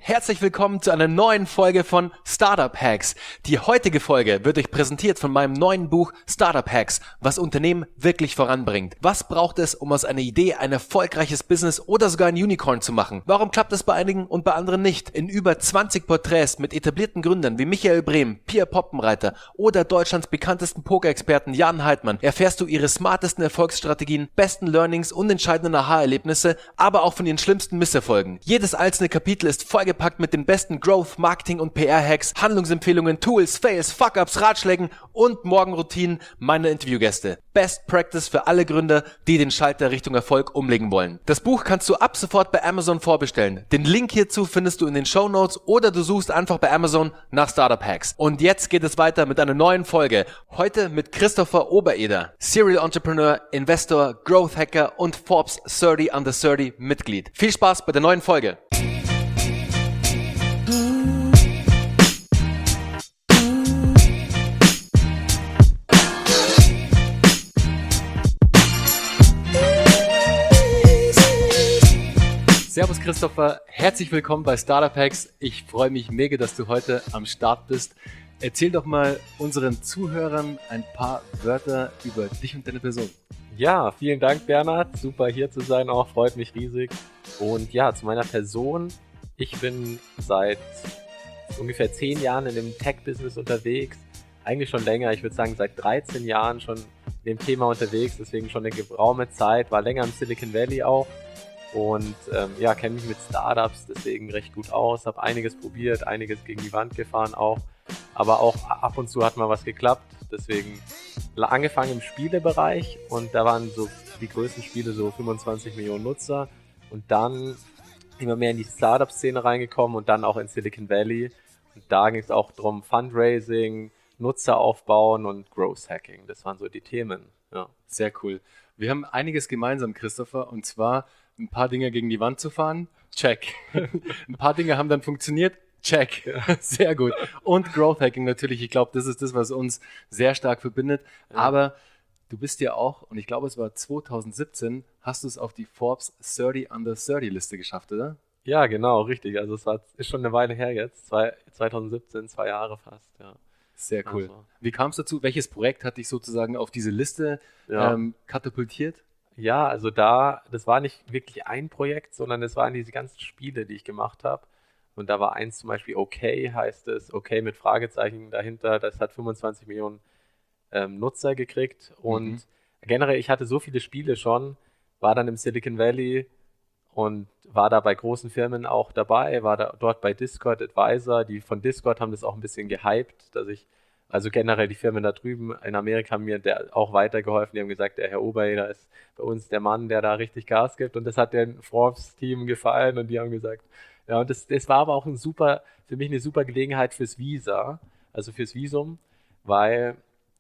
Herzlich willkommen zu einer neuen Folge von Startup Hacks. Die heutige Folge wird euch präsentiert von meinem neuen Buch Startup Hacks, was Unternehmen wirklich voranbringt. Was braucht es, um aus einer Idee ein erfolgreiches Business oder sogar ein Unicorn zu machen? Warum klappt es bei einigen und bei anderen nicht? In über 20 Porträts mit etablierten Gründern wie Michael Brehm, Pia Poppenreiter oder Deutschlands bekanntesten Pokerexperten Jan Heidmann erfährst du ihre smartesten Erfolgsstrategien, besten Learnings und entscheidenden Aha-Erlebnisse, aber auch von ihren schlimmsten Misserfolgen. Jedes einzelne Kapitel ist vollgepackt mit den besten Growth, Marketing und PR-Hacks, Handlungsempfehlungen, Tools, Fails, Fuck-Ups, Ratschlägen und Morgenroutinen meiner Interviewgäste. Best Practice für alle Gründer, die den Schalter Richtung Erfolg umlegen wollen. Das Buch kannst du ab sofort bei Amazon vorbestellen. Den Link hierzu findest du in den Shownotes oder du suchst einfach bei Amazon nach Startup Hacks. Und jetzt geht es weiter mit einer neuen Folge. Heute mit Christopher Obereder, Serial Entrepreneur, Investor, Growth Hacker und Forbes 30 Under 30 Mitglied. Viel Spaß bei der neuen Folge. Servus Christopher, herzlich willkommen bei Startup Hacks. Ich freue mich mega, dass du heute am Start bist. Erzähl doch mal unseren Zuhörern ein paar Wörter über dich und deine Person. Ja, vielen Dank Bernhard, super hier zu sein auch, freut mich riesig. Und ja, zu meiner Person, ich bin seit ungefähr 10 Jahren in dem Tech-Business unterwegs, eigentlich schon länger, ich würde sagen seit 13 Jahren schon in dem Thema unterwegs, deswegen schon eine geraume Zeit, war länger im Silicon Valley auch. Und kenne mich mit Startups deswegen recht gut aus, habe einiges probiert, einiges gegen die Wand gefahren auch, aber auch ab und zu hat mal was geklappt, deswegen angefangen im Spielebereich und da waren so die größten Spiele so 25 Millionen Nutzer und dann immer mehr in die Startup-Szene reingekommen und dann auch in Silicon Valley und da ging es auch darum Fundraising, Nutzer aufbauen und Growth Hacking, das waren so die Themen. Ja. Sehr cool. Wir haben einiges gemeinsam, Christopher, und zwar ein paar Dinge gegen die Wand zu fahren, check. Ein paar Dinge haben dann funktioniert, check. Ja. Sehr gut. Und Growth Hacking natürlich, ich glaube, das ist das, was uns sehr stark verbindet. Ja. Aber du bist ja auch, und ich glaube, es war 2017, hast du es auf die Forbes 30 Under 30 Liste geschafft, oder? Ja, genau, richtig. Also ist schon eine Weile her jetzt, 2017, 2 Jahre fast, ja. Sehr cool. Also. Wie kam es dazu? Welches Projekt hat dich sozusagen auf diese Liste katapultiert? Ja, also das war nicht wirklich ein Projekt, sondern es waren diese ganzen Spiele, die ich gemacht habe. Und da war eins zum Beispiel Okay, heißt es, Okay mit Fragezeichen dahinter. Das hat 25 Millionen Nutzer gekriegt. Und generell, ich hatte so viele Spiele schon, war dann im Silicon Valley und war da bei großen Firmen auch dabei, war da dort bei Discord Advisor. Die von Discord haben das auch ein bisschen gehypt, also generell die Firmen da drüben in Amerika haben mir auch weitergeholfen. Die haben gesagt, der Herr Obereder ist bei uns der Mann, der da richtig Gas gibt. Und das hat dem Forbes-Team gefallen. Und die haben gesagt, ja, und das war aber auch für mich eine super Gelegenheit fürs Visa, also fürs Visum, weil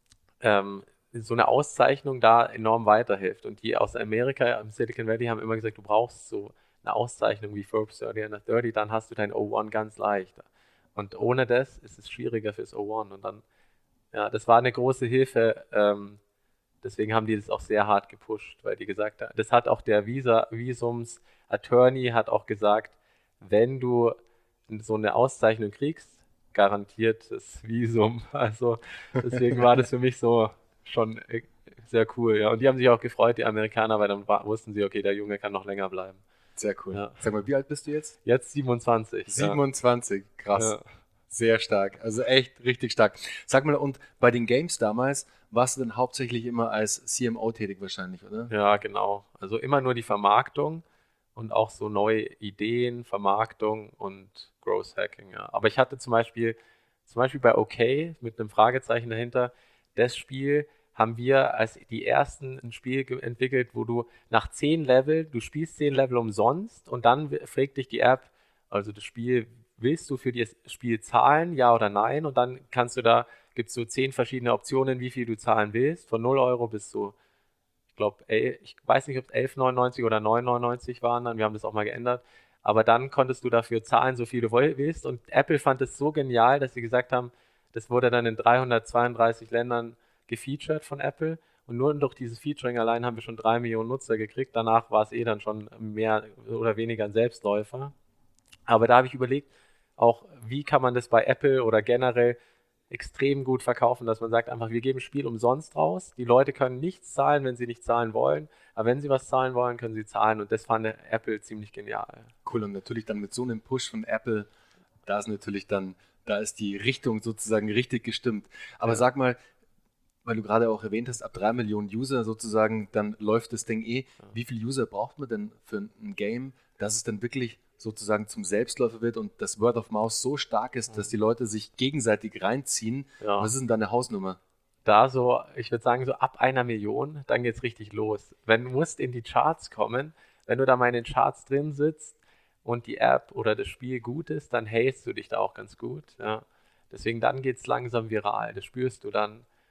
so eine Auszeichnung da enorm weiterhilft. Und die aus Amerika, im Silicon Valley, haben immer gesagt, du brauchst so eine Auszeichnung wie Forbes 30 Under 30, dann hast du dein O1 ganz leicht. Und ohne das ist es schwieriger fürs O1. Und dann ja, das war eine große Hilfe. Deswegen haben die das auch sehr hart gepusht, weil die gesagt haben, das hat auch der Visums-Attorney hat auch gesagt, wenn du so eine Auszeichnung kriegst, garantiert das Visum. Also deswegen war das für mich so schon sehr cool. Ja. Und die haben sich auch gefreut, die Amerikaner, weil dann wussten sie, okay, der Junge kann noch länger bleiben. Sehr cool. Ja. Sag mal, wie alt bist du jetzt? Jetzt 27. 27, ja. Krass. Ja. Sehr stark, also echt richtig stark. Sag mal, und bei den Games damals warst du dann hauptsächlich immer als CMO tätig wahrscheinlich, oder? Ja, genau. Also immer nur die Vermarktung und auch so neue Ideen, Vermarktung und Growth Hacking, ja. Aber ich hatte zum Beispiel bei OK mit einem Fragezeichen dahinter, das Spiel haben wir als die ersten ein Spiel entwickelt, wo du nach 10 Level, du spielst 10 Level umsonst und dann fragt dich die App, also das Spiel, willst du für das Spiel zahlen, ja oder nein? Und dann gibt es so 10 verschiedene Optionen, wie viel du zahlen willst, von 0 Euro bis zu, ich weiß nicht, ob es 11,99 oder 9,99 waren dann, wir haben das auch mal geändert, aber dann konntest du dafür zahlen, so viel du willst und Apple fand es so genial, dass sie gesagt haben, das wurde dann in 332 Ländern gefeatured von Apple und nur durch dieses Featuring allein haben wir schon 3 Millionen Nutzer gekriegt, danach war es dann schon mehr oder weniger ein Selbstläufer. Aber da habe ich überlegt, auch wie kann man das bei Apple oder generell extrem gut verkaufen, dass man sagt einfach, wir geben Spiel umsonst raus. Die Leute können nichts zahlen, wenn sie nicht zahlen wollen. Aber wenn sie was zahlen wollen, können sie zahlen. Und das fand Apple ziemlich genial. Cool, und natürlich dann mit so einem Push von Apple, da ist natürlich dann, da ist die Richtung sozusagen richtig gestimmt. Aber Ja. sag mal, weil du gerade auch erwähnt hast, ab 3 Millionen User sozusagen, dann läuft das Ding eh. Wie viele User braucht man denn für ein Game, dass es dann wirklich sozusagen zum Selbstläufer wird und das Word of Mouth so stark ist, dass die Leute sich gegenseitig reinziehen? Ja. Was ist denn deine Hausnummer? Da so, ich würde sagen, so ab 1 Million, dann geht's richtig los. Wenn du musst in die Charts kommen, wenn du da mal in den Charts drin sitzt und die App oder das Spiel gut ist, dann hältst du dich da auch ganz gut. Ja. Deswegen dann geht's langsam viral. Das spürst du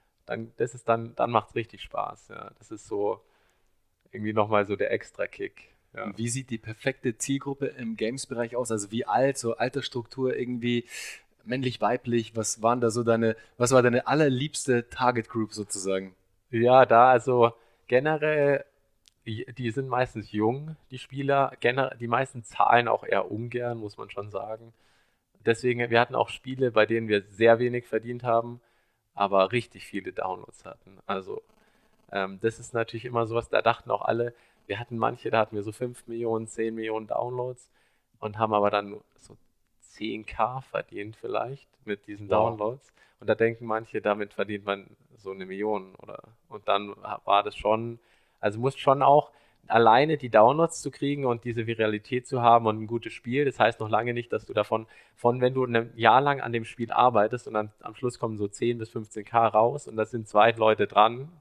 dann macht's richtig Spaß. Ja. Das ist so irgendwie nochmal so der Extra-Kick. Ja. Und wie sieht die perfekte Zielgruppe im Games-Bereich aus? Also wie alt, so Altersstruktur irgendwie, männlich, weiblich, was war deine allerliebste Target Group sozusagen? Ja, da also generell, die sind meistens jung, die Spieler. Die meisten zahlen auch eher ungern, muss man schon sagen. Deswegen, wir hatten auch Spiele, bei denen wir sehr wenig verdient haben, aber richtig viele Downloads hatten. Also, das ist natürlich immer sowas, da dachten auch alle, wir hatten manche, da hatten wir so 5 Millionen, 10 Millionen Downloads und haben aber dann nur so 10.000 verdient vielleicht mit diesen Wow. Downloads. Und da denken manche, damit verdient man so 1 Million oder. Und dann war das schon, also musst schon auch alleine die Downloads zu kriegen und diese Viralität zu haben und ein gutes Spiel. Das heißt noch lange nicht, dass du wenn du ein Jahr lang an dem Spiel arbeitest und dann am Schluss kommen so 10 bis 15.000 raus und da sind 2 Leute dran,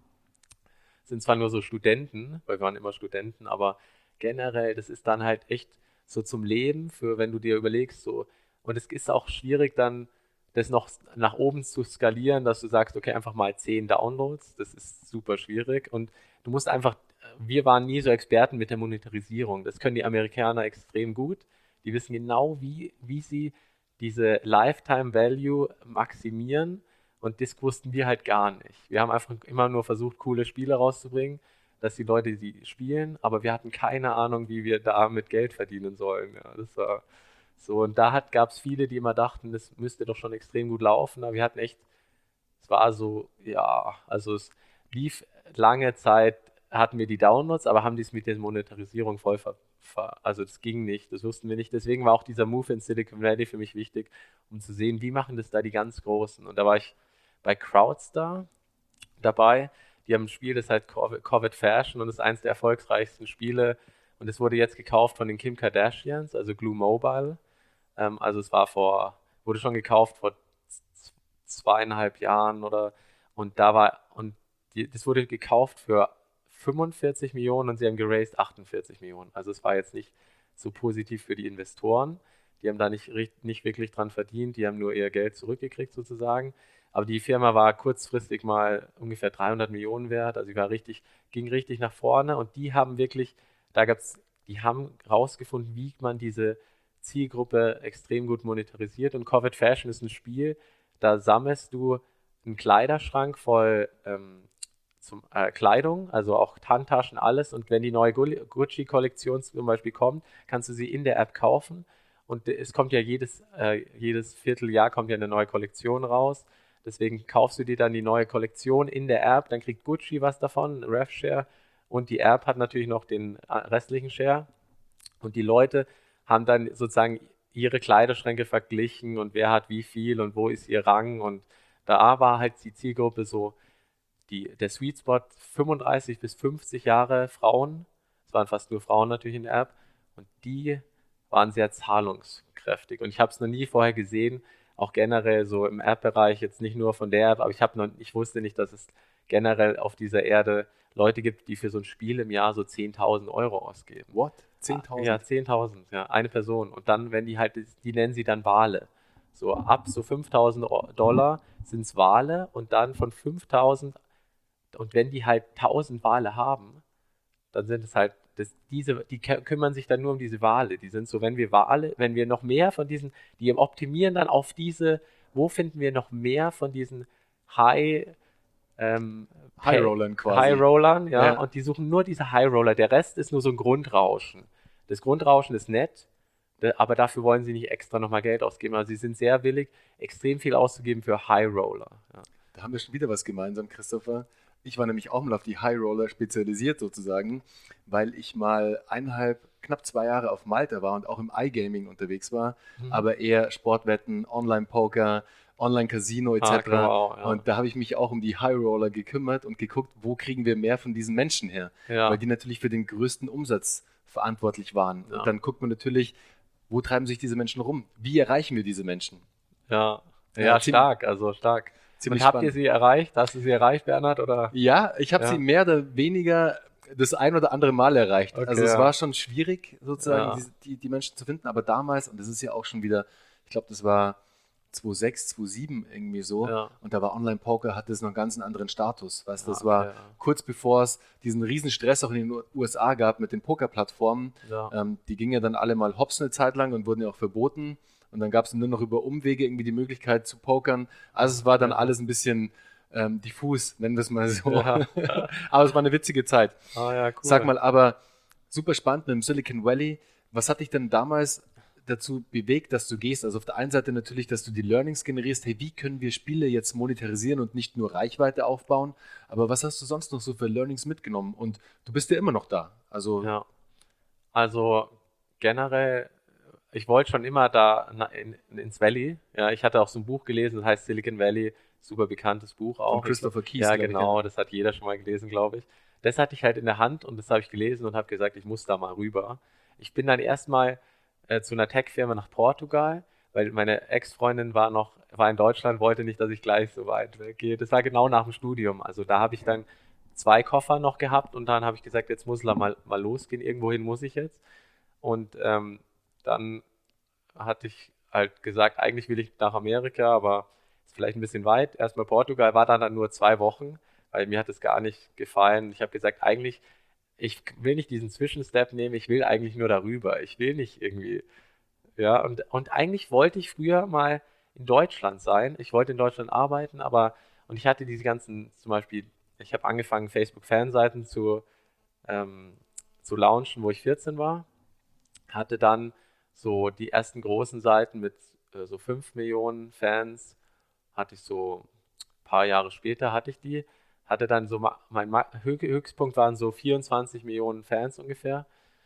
sind zwar nur so Studenten, weil wir waren immer Studenten, aber generell, das ist dann halt echt so zum Leben, für wenn du dir überlegst, so, und es ist auch schwierig dann, das noch nach oben zu skalieren, dass du sagst, okay, einfach mal 10 Downloads, das ist super schwierig und du musst einfach, wir waren nie so Experten mit der Monetarisierung, das können die Amerikaner extrem gut, die wissen genau, wie sie diese Lifetime Value maximieren und das wussten wir halt gar nicht. Wir haben einfach immer nur versucht, coole Spiele rauszubringen, dass die Leute die spielen, aber wir hatten keine Ahnung, wie wir damit Geld verdienen sollen. Ja, das war so. Und da gab es viele, die immer dachten, das müsste doch schon extrem gut laufen, aber wir hatten echt, es war so, ja, also es lief lange Zeit, hatten wir die Downloads, aber haben dies mit der Monetarisierung also das ging nicht, das wussten wir nicht. Deswegen war auch dieser Move in Silicon Valley für mich wichtig, um zu sehen, wie machen das da die ganz Großen. Und da war ich bei Crowdstar dabei. Die haben ein Spiel, das heißt Covet Fashion und ist eines der erfolgreichsten Spiele. Und es wurde jetzt gekauft von den Kim Kardashians, also Glue Mobile. Also wurde schon gekauft vor 2,5 Jahren oder das wurde gekauft für 45 Millionen und sie haben geraced 48 Millionen. Also es war jetzt nicht so positiv für die Investoren. Die haben da nicht wirklich dran verdient, die haben nur ihr Geld zurückgekriegt sozusagen. Aber die Firma war kurzfristig mal ungefähr 300 Millionen wert, also ging richtig nach vorne und die haben wirklich, die haben rausgefunden, wie man diese Zielgruppe extrem gut monetarisiert und Covet Fashion ist ein Spiel, da sammelst du einen Kleiderschrank voll Kleidung, also auch Handtaschen, alles und wenn die neue Gucci-Kollektion zum Beispiel kommt, kannst du sie in der App kaufen und es kommt ja jedes Vierteljahr kommt ja eine neue Kollektion raus. Deswegen kaufst du dir dann die neue Kollektion in der App, dann kriegt Gucci was davon, RevShare und die App hat natürlich noch den restlichen Share und die Leute haben dann sozusagen ihre Kleiderschränke verglichen und wer hat wie viel und wo ist ihr Rang und da war halt die Zielgruppe so, der Sweet Spot 35 bis 50 Jahre Frauen, es waren fast nur Frauen natürlich in der App und die waren sehr zahlungskräftig und ich habe es noch nie vorher gesehen, auch generell so im App-Bereich, jetzt nicht nur von der App, aber ich wusste nicht, dass es generell auf dieser Erde Leute gibt, die für so ein Spiel im Jahr so 10.000 Euro ausgeben. What? 10.000? Ja, 10.000, ja, eine Person. Und dann, wenn die nennen sie dann Wale. So ab so 5.000 $ sind es Wale und dann von 5.000 und wenn die halt 1.000 Wale haben, dann sind es halt, die kümmern sich dann nur um diese Wale. Die sind so, wenn wir noch mehr von diesen, die optimieren dann auf diese, wo finden wir noch mehr von diesen High-Rollern quasi. High-Rollern, ja, Ja. und die suchen nur diese High-Roller. Der Rest ist nur so ein Grundrauschen. Das Grundrauschen ist nett, Aber dafür wollen sie nicht extra nochmal Geld ausgeben. Also sie sind sehr willig, extrem viel auszugeben für High Roller. Ja. Da haben wir schon wieder was gemeinsam, Christopher. Ich war nämlich auch mal auf die High Roller spezialisiert sozusagen, weil ich mal knapp 2 Jahre auf Malta war und auch im iGaming unterwegs war, aber eher Sportwetten, Online-Poker, Online-Casino etc. Genau, ja. Und da habe ich mich auch um die High Roller gekümmert und geguckt, wo kriegen wir mehr von diesen Menschen her, Ja. weil die natürlich für den größten Umsatz verantwortlich waren. Ja. Und dann guckt man natürlich, wo treiben sich diese Menschen rum? Wie erreichen wir diese Menschen? Ja, Ja, stark, also stark. Ziemlich Und habt ihr spannend. sie erreicht? Hast du sie erreicht, Bernhard? Oder? Ja, ich habe Ja. sie mehr oder weniger das ein oder andere Mal erreicht. Okay, Also es ja. war schon schwierig, sozusagen Ja. die Menschen zu finden, aber damals, und das ist ja auch schon wieder, ich glaube, das war 2006, 2007 irgendwie so, Ja. und da war Online-Poker, hatte es noch einen ganz anderen Status. Weißt du, das Okay, war ja. kurz bevor es diesen riesen Stress auch in den USA gab mit den Pokerplattformen. Ja. Die gingen ja dann alle mal hops eine Zeit lang und wurden ja auch verboten. Und dann gab es nur noch über Umwege irgendwie die Möglichkeit zu pokern. Also es war dann alles ein bisschen diffus, nennen wir es mal so. Ja. Aber es war eine witzige Zeit. Ja, cool. Sag mal, aber super spannend mit dem Silicon Valley. Was hat dich denn damals dazu bewegt, dass du gehst? Also auf der einen Seite natürlich, dass du die Learnings generierst. Hey, wie können wir Spiele jetzt monetarisieren und nicht nur Reichweite aufbauen? Aber was hast du sonst noch so für Learnings mitgenommen? Und du bist ja immer noch da. Also Ja. Also generell, ich wollte schon immer da ins Valley. Ja, ich hatte auch so ein Buch gelesen, das heißt Silicon Valley, super bekanntes Buch auch. von Christopher Keys. Ja, glaub ich, genau, das hat jeder schon mal gelesen, glaube ich. Das hatte ich halt in der Hand und das habe ich gelesen und habe gesagt, ich muss da mal rüber. Ich bin dann erstmal zu einer Tech-Firma nach Portugal, weil meine Ex-Freundin war in Deutschland, wollte nicht, dass ich gleich so weit weggehe. Das war genau nach dem Studium. Also da habe ich dann 2 Koffer noch gehabt und dann habe ich gesagt, jetzt muss mal losgehen, irgendwohin muss ich jetzt. Und dann hatte ich halt gesagt, eigentlich will ich nach Amerika, aber ist vielleicht ein bisschen weit. Erstmal Portugal, war dann nur 2 Wochen, weil mir hat es gar nicht gefallen. Ich habe gesagt, eigentlich, ich will nicht diesen Zwischenstep nehmen, ich will eigentlich nur darüber. Ich will nicht irgendwie, ja, und eigentlich wollte ich früher mal in Deutschland sein. Ich wollte in Deutschland arbeiten, und ich hatte diese ganzen, zum Beispiel, ich habe angefangen, Facebook-Fanseiten zu launchen, wo ich 14 war. Hatte dann so die ersten großen Seiten mit so 5 Millionen Fans, hatte ich so ein paar Jahre später, hatte dann so, mein Höchstpunkt waren so 24 Millionen Fans ungefähr.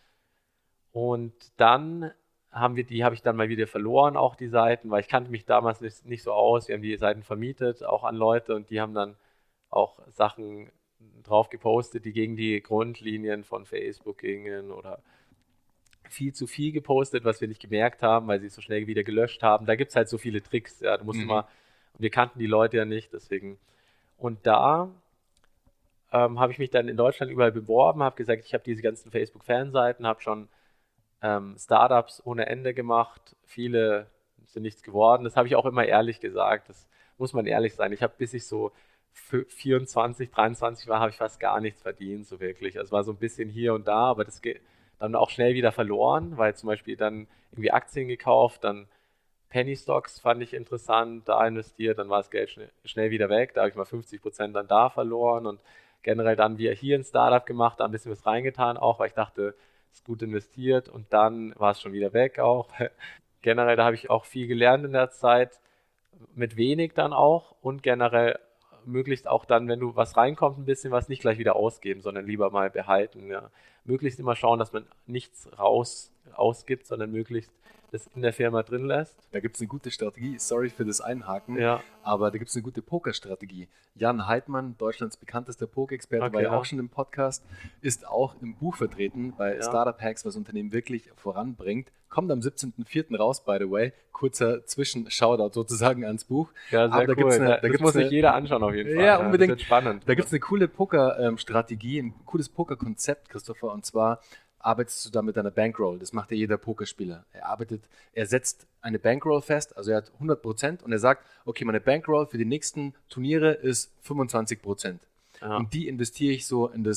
Und dann habe ich dann mal wieder verloren, auch die Seiten, weil ich kannte mich damals nicht so aus. Wir haben die Seiten vermietet, auch an Leute, und die haben dann auch Sachen drauf gepostet, die gegen die Grundlinien von Facebook gingen oder viel zu viel gepostet, was wir nicht gemerkt haben, weil sie es so schnell wieder gelöscht haben. Da gibt es halt so viele Tricks, ja, du musst immer, und wir kannten die Leute ja nicht, deswegen. Und da habe ich mich dann in Deutschland überall beworben, habe gesagt, ich habe diese ganzen Facebook-Fanseiten, habe schon Startups ohne Ende gemacht, viele sind nichts geworden. Das habe ich auch immer ehrlich gesagt, das muss man ehrlich sein. Bis ich so 24, 23 war, habe ich fast gar nichts verdient, so wirklich. Also es war so ein bisschen hier und da, aber das geht dann auch schnell wieder verloren, weil zum Beispiel dann irgendwie Aktien gekauft, dann Penny Stocks fand ich interessant, da investiert, dann war das Geld schnell wieder weg, da habe ich mal 50% dann da verloren und generell dann wieder hier ein Startup gemacht, da ein bisschen was reingetan auch, weil ich dachte, ist gut investiert, und dann war es schon wieder weg auch. Generell, da habe ich auch viel gelernt in der Zeit, mit wenig dann auch, und generell möglichst auch dann, wenn du was reinkommt, ein bisschen was nicht gleich wieder ausgeben, sondern lieber mal behalten. Ja. Möglichst immer schauen, dass man nichts ausgibt, sondern möglichst das in der Firma drin lässt. Da gibt es eine gute Strategie. Sorry für das Einhaken, Ja. aber da gibt es eine gute Pokerstrategie. Jan Heidmann, Deutschlands bekanntester Pokerexperte, Okay, war ja ja. auch schon im Podcast, ist auch im Buch vertreten bei Ja. Startup Hacks, was Unternehmen wirklich voranbringt. Kommt am 17.04. raus, by the way. Kurzer Zwischen-Shoutout sozusagen ans Buch. Ja, sehr Aber da cool. gibt's eine- da das gibt's muss sich eine- jeder anschauen auf jeden Fall. Ja, unbedingt. Das wird spannend. Da gibt es eine coole Poker-Strategie, ein cooles Poker-Konzept, Christopher, und zwar arbeitest du da mit einer Bankroll. Das macht ja jeder Pokerspieler. Er setzt eine Bankroll fest, also er hat 100% und er sagt, okay, meine Bankroll für die nächsten Turniere ist 25%. Ja. Und die investiere ich so in das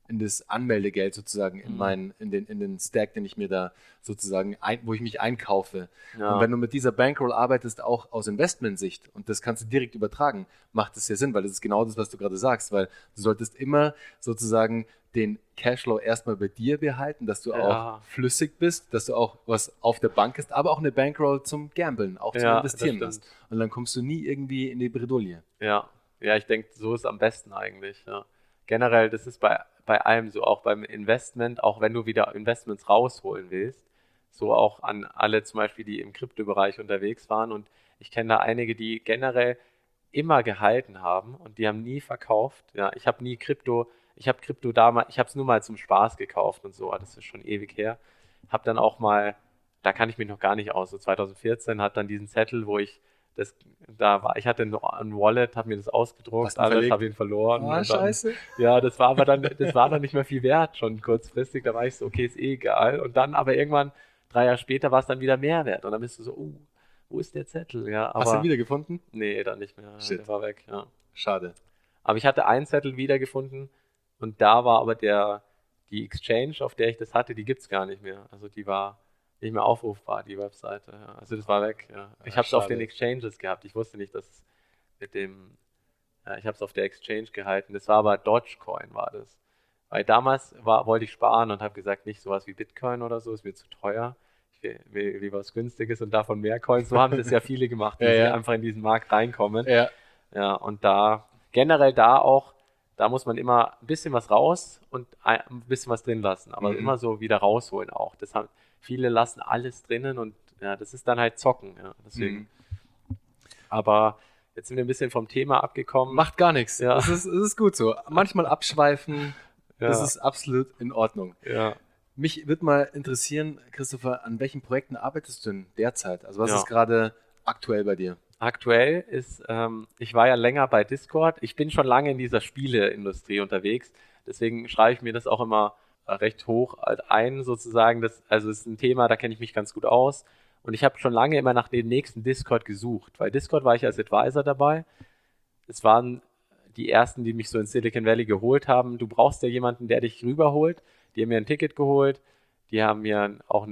in das Anmeldegeld sozusagen, in den Stack, den ich mir da sozusagen, wo ich mich einkaufe. Ja. Und wenn du mit dieser Bankroll arbeitest, auch aus Investmentsicht, und das kannst du direkt übertragen, macht es ja Sinn, weil das ist genau das, was du gerade sagst, weil du solltest immer sozusagen den Cashflow erstmal bei dir behalten, dass du auch flüssig bist, dass du auch was auf der Bank hast, aber auch eine Bankroll zum Gamblen, auch zum Investieren hast. Und dann kommst du nie irgendwie in die Bredouille. Ja, ich denke, so ist es am besten eigentlich. Ja. Generell, das ist bei allem so, auch beim Investment, auch wenn du wieder Investments rausholen willst, so auch an alle zum Beispiel, die im Kryptobereich unterwegs waren. Und ich kenne da einige, die generell immer gehalten haben und die haben nie verkauft. Ja, ich habe Krypto damals, ich habe es nur mal zum Spaß gekauft und so, das ist schon ewig her. Habe dann auch mal, da kann ich mich noch gar nicht aus, so 2014 hat dann diesen Zettel, wo ich ich hatte ein Wallet, habe mir das ausgedruckt, alles, habe ihn verloren. Ah, scheiße. Ja, das war dann nicht mehr viel wert, schon kurzfristig, da war ich so, okay, ist eh egal. Und dann aber irgendwann, 3 Jahre später, war es dann wieder mehr wert. Und dann bist du so, wo ist der Zettel? Ja, aber, hast du ihn wiedergefunden? Nee, dann nicht mehr. Shit. Der war weg, ja. Schade. Aber ich hatte einen Zettel wiedergefunden und da war aber die Exchange, auf der ich das hatte, die gibt es gar nicht mehr. Also die war nicht mehr aufrufbar, die Webseite. Ja. Also das war weg. Ja. Ich habe es auf den Exchanges gehabt. Ich wusste nicht, dass es ich habe es auf der Exchange gehalten. Das war aber Dogecoin, war das. Weil damals wollte ich sparen und habe gesagt, nicht sowas wie Bitcoin oder so, ist mir zu teuer. Ich will lieber was Günstiges und davon mehr Coins. So haben das ja viele gemacht, die einfach in diesen Markt reinkommen. Ja, und generell da muss man immer ein bisschen was raus und ein bisschen was drin lassen, aber immer so wieder rausholen auch. Viele lassen alles drinnen und ja, das ist dann halt Zocken, ja, deswegen. Aber jetzt sind wir ein bisschen vom Thema abgekommen. Macht gar nichts. Ja. Es ist gut so. Manchmal abschweifen, das ist absolut in Ordnung. Ja. Mich würde mal interessieren, Christopher, an welchen Projekten arbeitest du denn derzeit? Also was ist gerade aktuell bei dir? Aktuell ist, ich war ja länger bei Discord. Ich bin schon lange in dieser Spieleindustrie unterwegs. Deswegen schreibe ich mir das auch immer recht hoch ein, sozusagen. Also es ist ein Thema, da kenne ich mich ganz gut aus. Und ich habe schon lange immer nach dem nächsten Discord gesucht. Weil Discord war ich als Advisor dabei. Es waren die ersten, die mich so in Silicon Valley geholt haben. Du brauchst ja jemanden, der dich rüberholt. Die haben mir ein Ticket geholt. Die haben mir auch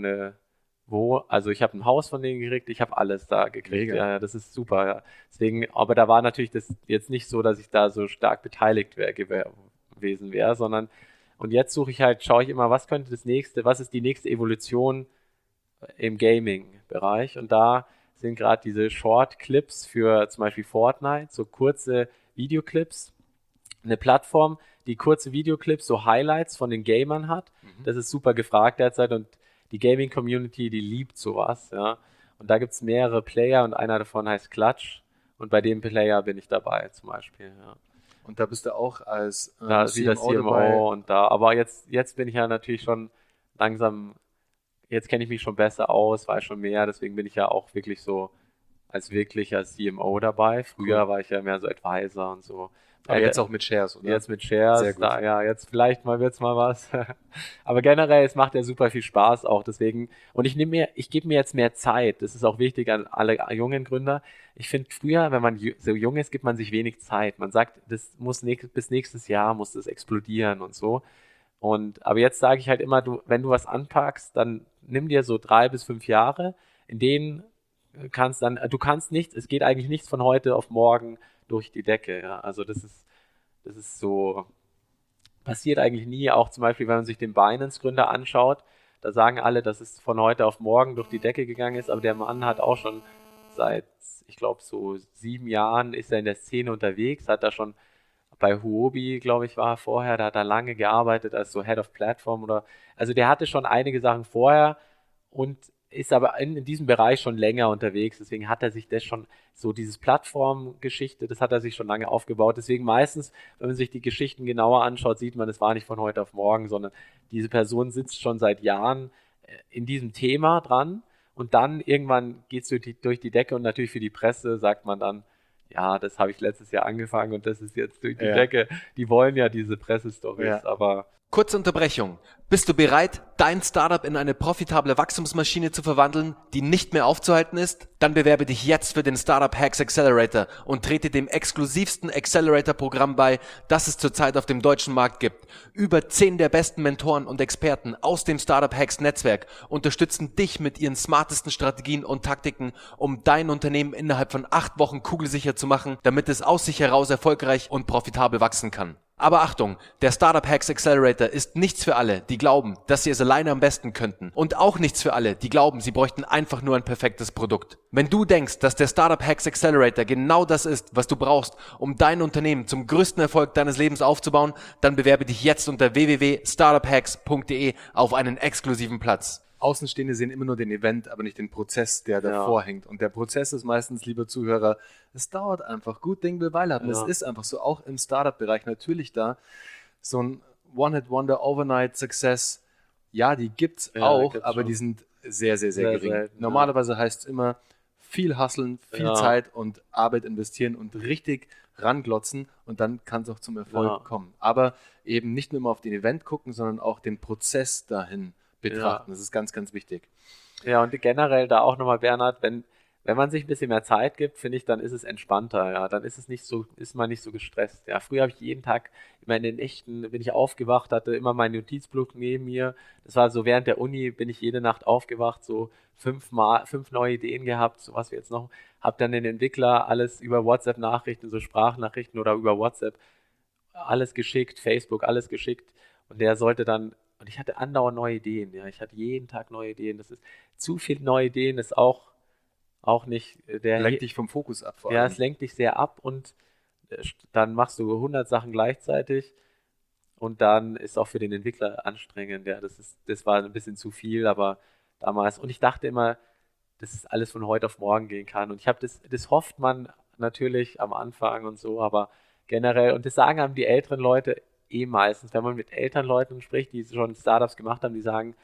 also ich habe ein Haus von denen gekriegt, ich habe alles da gekriegt. Ja, das ist super. Ja. Deswegen, aber da war natürlich das jetzt nicht so, dass ich da so stark beteiligt gewesen wäre, sondern und jetzt schaue ich immer, was ist die nächste Evolution im Gaming-Bereich und da sind gerade diese Short-Clips für zum Beispiel Fortnite, so kurze Videoclips, eine Plattform, die kurze Videoclips, so Highlights von den Gamern hat. Das ist super gefragt derzeit und die Gaming-Community, die liebt sowas, ja. Und da gibt es mehrere Player und einer davon heißt Clutch. Und bei dem Player bin ich dabei zum Beispiel, ja. Und da bist du auch als CMO und da. Aber jetzt bin ich ja natürlich schon langsam, jetzt kenne ich mich schon besser aus, weiß schon mehr, deswegen bin ich ja auch wirklich so als wirklicher CMO dabei. Früher war ich ja mehr so Advisor und so. Aber jetzt auch mit Shares, oder? Jetzt mit Shares, sehr gut. Jetzt vielleicht wird's mal was. Aber generell, es macht ja super viel Spaß auch, deswegen. Und ich gebe mir jetzt mehr Zeit. Das ist auch wichtig an alle jungen Gründer. Ich finde, früher, wenn man so jung ist, gibt man sich wenig Zeit. Man sagt, das muss bis nächstes Jahr muss das explodieren und so. Aber jetzt sage ich halt immer, wenn du was anpackst, dann nimm dir so 3 bis 5 Jahre, in denen du kannst nichts, es geht eigentlich nichts von heute auf morgen durch die Decke, ja. Also das ist so, passiert eigentlich nie, auch zum Beispiel, wenn man sich den Binance-Gründer anschaut, da sagen alle, dass es von heute auf morgen durch die Decke gegangen ist, aber der Mann hat auch schon seit, ich glaube, so 7 Jahren ist er in der Szene unterwegs, hat da schon bei Huobi, glaube ich, war er vorher, da hat er lange gearbeitet als so Head of Platform also der hatte schon einige Sachen vorher und ist aber in diesem Bereich schon länger unterwegs, deswegen hat er sich das schon, so dieses Plattformgeschichte, das hat er sich schon lange aufgebaut, deswegen meistens, wenn man sich die Geschichten genauer anschaut, sieht man, es war nicht von heute auf morgen, sondern diese Person sitzt schon seit Jahren in diesem Thema dran und dann irgendwann geht es durch die Decke und natürlich für die Presse sagt man dann, ja, das habe ich letztes Jahr angefangen und das ist jetzt durch die Decke, die wollen ja diese Pressestories, aber Kurze Unterbrechung. Bist du bereit, dein Startup in eine profitable Wachstumsmaschine zu verwandeln, die nicht mehr aufzuhalten ist? Dann bewerbe dich jetzt für den Startup Hacks Accelerator und trete dem exklusivsten Accelerator-Programm bei, das es zurzeit auf dem deutschen Markt gibt. Über 10 der besten Mentoren und Experten aus dem Startup Hacks Netzwerk unterstützen dich mit ihren smartesten Strategien und Taktiken, um dein Unternehmen innerhalb von 8 Wochen kugelsicher zu machen, damit es aus sich heraus erfolgreich und profitabel wachsen kann. Aber Achtung, der Startup Hacks Accelerator ist nichts für alle, die glauben, dass sie es alleine am besten könnten. Und auch nichts für alle, die glauben, sie bräuchten einfach nur ein perfektes Produkt. Wenn du denkst, dass der Startup Hacks Accelerator genau das ist, was du brauchst, um dein Unternehmen zum größten Erfolg deines Lebens aufzubauen, dann bewerbe dich jetzt unter www.startuphacks.de auf einen exklusiven Platz. Außenstehende sehen immer nur den Event, aber nicht den Prozess, der davor hängt. Und der Prozess ist meistens, lieber Zuhörer, es dauert einfach. Gut Ding will Weile haben. Es ist einfach so, auch im Startup-Bereich natürlich da. So ein One-Hit-Wonder, Overnight-Success, ja, die gibt's auch, aber schon. Die sind sehr, sehr, sehr gering. Selten, normalerweise heißt es immer, viel hustlen, viel Zeit und Arbeit investieren und richtig ranglotzen und dann kann es auch zum Erfolg kommen. Aber eben nicht nur immer auf den Event gucken, sondern auch den Prozess dahin betrachten. Das ist ganz, ganz wichtig. Ja, und generell da auch nochmal, Bernhard, wenn man sich ein bisschen mehr Zeit gibt, finde ich, dann ist es entspannter, ja, dann ist man nicht so gestresst. Ja, früher habe ich jeden Tag, immer in den Nächten bin ich aufgewacht, hatte immer meinen Notizblock neben mir. Das war so, während der Uni bin ich jede Nacht aufgewacht, so 5 neue Ideen gehabt, so was wir jetzt noch, habe dann den Entwickler alles über WhatsApp-Nachrichten, so Sprachnachrichten oder über WhatsApp alles geschickt, Facebook alles geschickt und der sollte dann. Und ich hatte andauernd neue Ideen. Ja, ich hatte jeden Tag neue Ideen. Das ist zu viel neue Ideen, ist auch nicht lenkt dich vom Fokus ab vor allem. Ja, es lenkt dich sehr ab und dann machst du 100 Sachen gleichzeitig und dann ist auch für den Entwickler anstrengend. Ja, das war ein bisschen zu viel, aber damals. Und ich dachte immer, dass es alles von heute auf morgen gehen kann. Und ich habe das hofft man natürlich am Anfang und so, aber generell, und das sagen haben die älteren Leute meistens, wenn man mit Elternleuten spricht, die schon Startups gemacht haben, die sagen,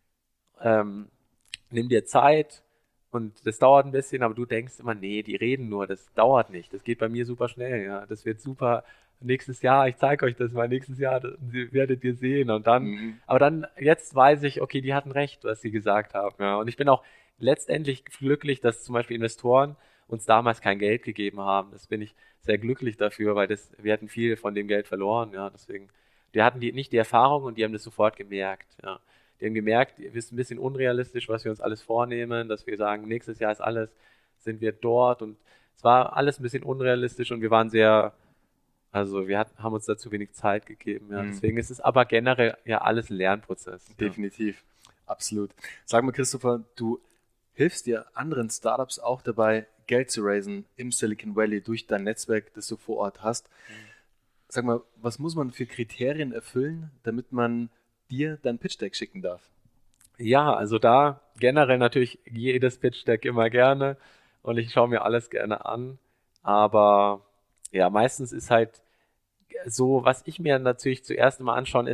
nimm dir Zeit und das dauert ein bisschen, aber du denkst immer, nee, die reden nur, das dauert nicht, das geht bei mir super schnell, ja, das wird super, nächstes Jahr, ich zeige euch das mal, nächstes Jahr werdet ihr sehen und dann, aber dann, jetzt weiß ich, okay, die hatten recht, was sie gesagt haben, ja, und ich bin auch letztendlich glücklich, dass zum Beispiel Investoren uns damals kein Geld gegeben haben. Das bin ich sehr glücklich dafür, weil wir hatten viel von dem Geld verloren. Ja, deswegen, die hatten nicht die Erfahrung und die haben das sofort gemerkt. Ja. Die haben gemerkt, wir sind ein bisschen unrealistisch, was wir uns alles vornehmen, dass wir sagen, nächstes Jahr ist alles, sind wir dort und es war alles ein bisschen unrealistisch und wir waren haben uns da zu wenig Zeit gegeben. Ja. Deswegen ist es aber generell ja alles ein Lernprozess. Definitiv, absolut. Sag mal, Christopher, du hilfst dir anderen Startups auch dabei, Geld zu raisen im Silicon Valley durch dein Netzwerk, das du vor Ort hast. Sag mal, was muss man für Kriterien erfüllen, damit man dir dein Pitch-Deck schicken darf? Ja, also da generell natürlich jedes Pitch-Deck immer gerne und ich schaue mir alles gerne an, aber ja, meistens ist halt so, was ich mir natürlich zuerst immer anschauen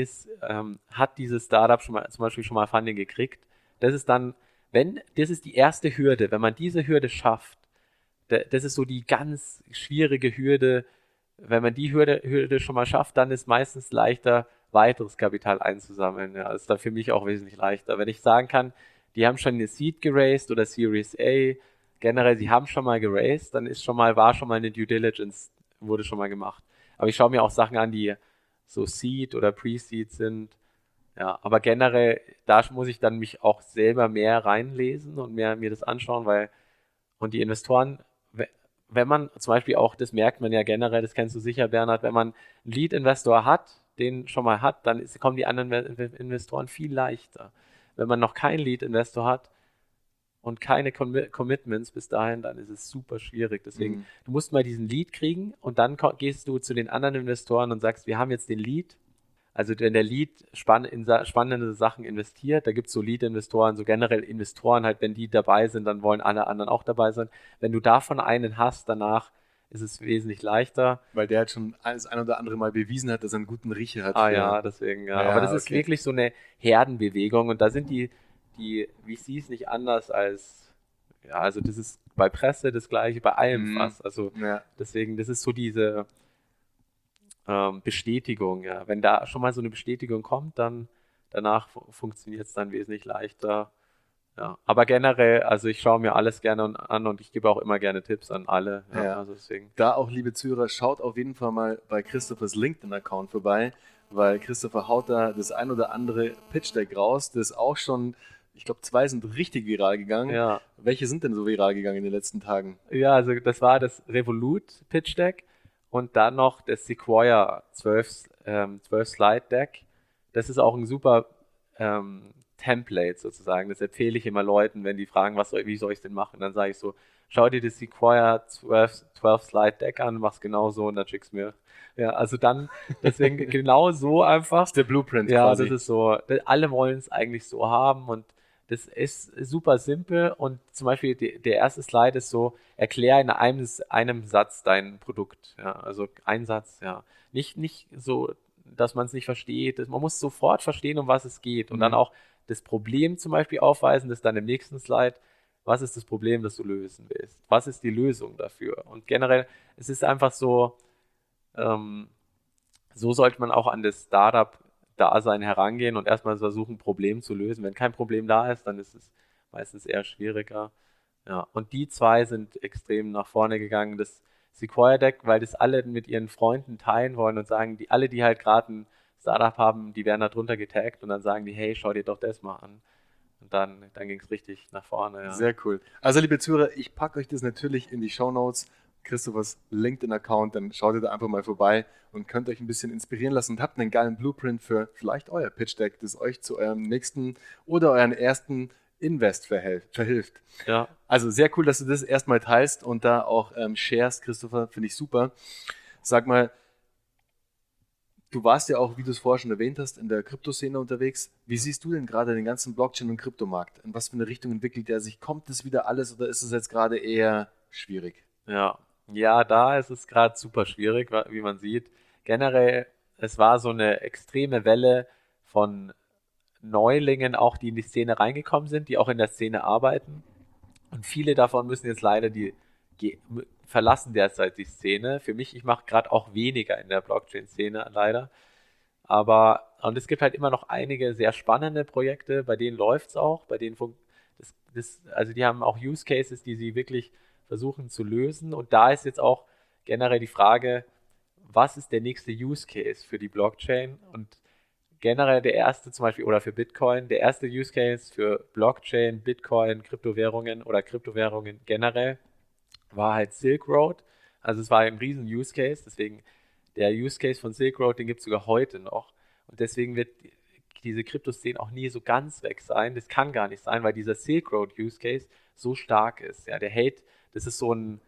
hat dieses Startup zum Beispiel schon mal Funding gekriegt? Das ist dann, das ist die erste Hürde, wenn man diese Hürde schafft, das ist so die ganz schwierige Hürde, wenn man die Hürde schon mal schafft, dann ist meistens leichter, weiteres Kapital einzusammeln. Ja, das ist dann für mich auch wesentlich leichter. Wenn ich sagen kann, die haben schon eine Seed geraced oder Series A, generell, sie haben schon mal geraced, dann war schon mal eine Due Diligence, wurde schon mal gemacht. Aber ich schaue mir auch Sachen an, die so Seed oder Pre-Seed sind. Ja, aber generell, da muss ich dann mich auch selber mehr reinlesen und mehr mir das anschauen, und die Investoren, wenn man zum Beispiel auch, das merkt man ja generell, das kennst du sicher, Bernhard, wenn man einen Lead-Investor hat, den schon mal hat, dann kommen die anderen Investoren viel leichter. Wenn man noch keinen Lead-Investor hat und keine Commitments bis dahin, dann ist es super schwierig. Deswegen, du musst mal diesen Lead kriegen und dann gehst du zu den anderen Investoren und sagst, wir haben jetzt den Lead. Also wenn der Lead in spannende Sachen investiert, da gibt es so Lead-Investoren, so generell Investoren halt, wenn die dabei sind, dann wollen alle anderen auch dabei sein. Wenn du davon einen hast, danach ist es wesentlich leichter. Weil der halt schon das ein oder andere Mal bewiesen hat, dass er einen guten Riecher hat. Ja, deswegen, ja. Aber das ist wirklich so eine Herdenbewegung und da sind die VCs nicht anders als, ja, also das ist bei Presse das Gleiche, bei allem fast. Also deswegen, das ist so diese, Bestätigung. Ja. Wenn da schon mal so eine Bestätigung kommt, dann danach funktioniert es dann wesentlich leichter. Ja. Aber generell, also ich schaue mir alles gerne an und ich gebe auch immer gerne Tipps an alle. Ja. Ja. Also deswegen. Da auch, liebe Zuhörer, schaut auf jeden Fall mal bei Christophers LinkedIn-Account vorbei, weil Christopher haut da das ein oder andere Pitch-Deck raus, das auch schon, ich glaube, 2 sind richtig viral gegangen. Ja. Welche sind denn so viral gegangen in den letzten Tagen? Ja, also das war das Revolut Pitch Deck und dann noch das Sequoia 12 Slide Deck. Das ist auch ein super Template sozusagen. Das empfehle ich immer Leuten, wenn die fragen, wie soll ich es denn machen? Dann sage ich so, schau dir das Sequoia 12 Slide Deck an, mach's genau so und dann schick's mir. Ja, also dann, deswegen genau so einfach. Das ist der Blueprint Ja, quasi. das ist so, alle wollen es eigentlich so haben und das ist super simpel und zum Beispiel der erste Slide ist so, erklär in einem Satz dein Produkt. Ja, also ein Satz, ja. Nicht so, dass man es nicht versteht. Man muss sofort verstehen, um was es geht. Und dann auch das Problem zum Beispiel aufweisen, das dann im nächsten Slide, was ist das Problem, das du lösen willst? Was ist die Lösung dafür? Und generell, es ist einfach so, so sollte man auch an das Startup-Dasein herangehen und erstmal versuchen, ein Problem zu lösen. Wenn kein Problem da ist, dann ist es meistens eher schwieriger. Ja, und die 2 sind extrem nach vorne gegangen. Das Sequoia Deck, weil das alle mit ihren Freunden teilen wollen und sagen, die halt gerade ein Startup haben, die werden da drunter getaggt und dann sagen die, hey, schau dir doch das mal an. Und dann ging es richtig nach vorne. Ja. Sehr cool. Also, liebe Zuhörer, ich packe euch das natürlich in die Shownotes. Christophers LinkedIn-Account, dann schaut ihr da einfach mal vorbei und könnt euch ein bisschen inspirieren lassen und habt einen geilen Blueprint für vielleicht euer Pitch-Deck, das euch zu eurem nächsten oder euren ersten Invest verhilft. Ja. Also sehr cool, dass du das erstmal teilst und da auch sharest, Christopher, finde ich super. Sag mal, du warst ja auch, wie du es vorher schon erwähnt hast, in der Kryptoszene unterwegs. Wie siehst du denn gerade den ganzen Blockchain- und Kryptomarkt? In was für eine Richtung entwickelt er sich? Kommt das wieder alles oder ist es jetzt gerade eher schwierig? Ja, da ist es gerade super schwierig, wie man sieht. Generell, es war so eine extreme Welle von Neulingen auch, die in die Szene reingekommen sind, die auch in der Szene arbeiten. Und viele davon müssen jetzt leider verlassen derzeit die Szene. Für mich, ich mache gerade auch weniger in der Blockchain-Szene leider. Und es gibt halt immer noch einige sehr spannende Projekte, bei denen läuft es auch, bei denen also die haben auch Use Cases, die sie wirklich versuchen zu lösen. Und da ist jetzt auch generell die Frage, was ist der nächste Use Case für die Blockchain? Und generell der erste zum Beispiel, oder für Bitcoin, der erste Use Case für Blockchain, Bitcoin, Kryptowährungen oder Kryptowährungen generell war halt Silk Road. Also es war ein riesen Use Case, deswegen der Use Case von Silk Road, den gibt es sogar heute noch. Und deswegen wird diese Kryptoszene auch nie so ganz weg sein. Das kann gar nicht sein, weil dieser Silk Road Use Case so stark ist. Ja, der Hate, das ist so ein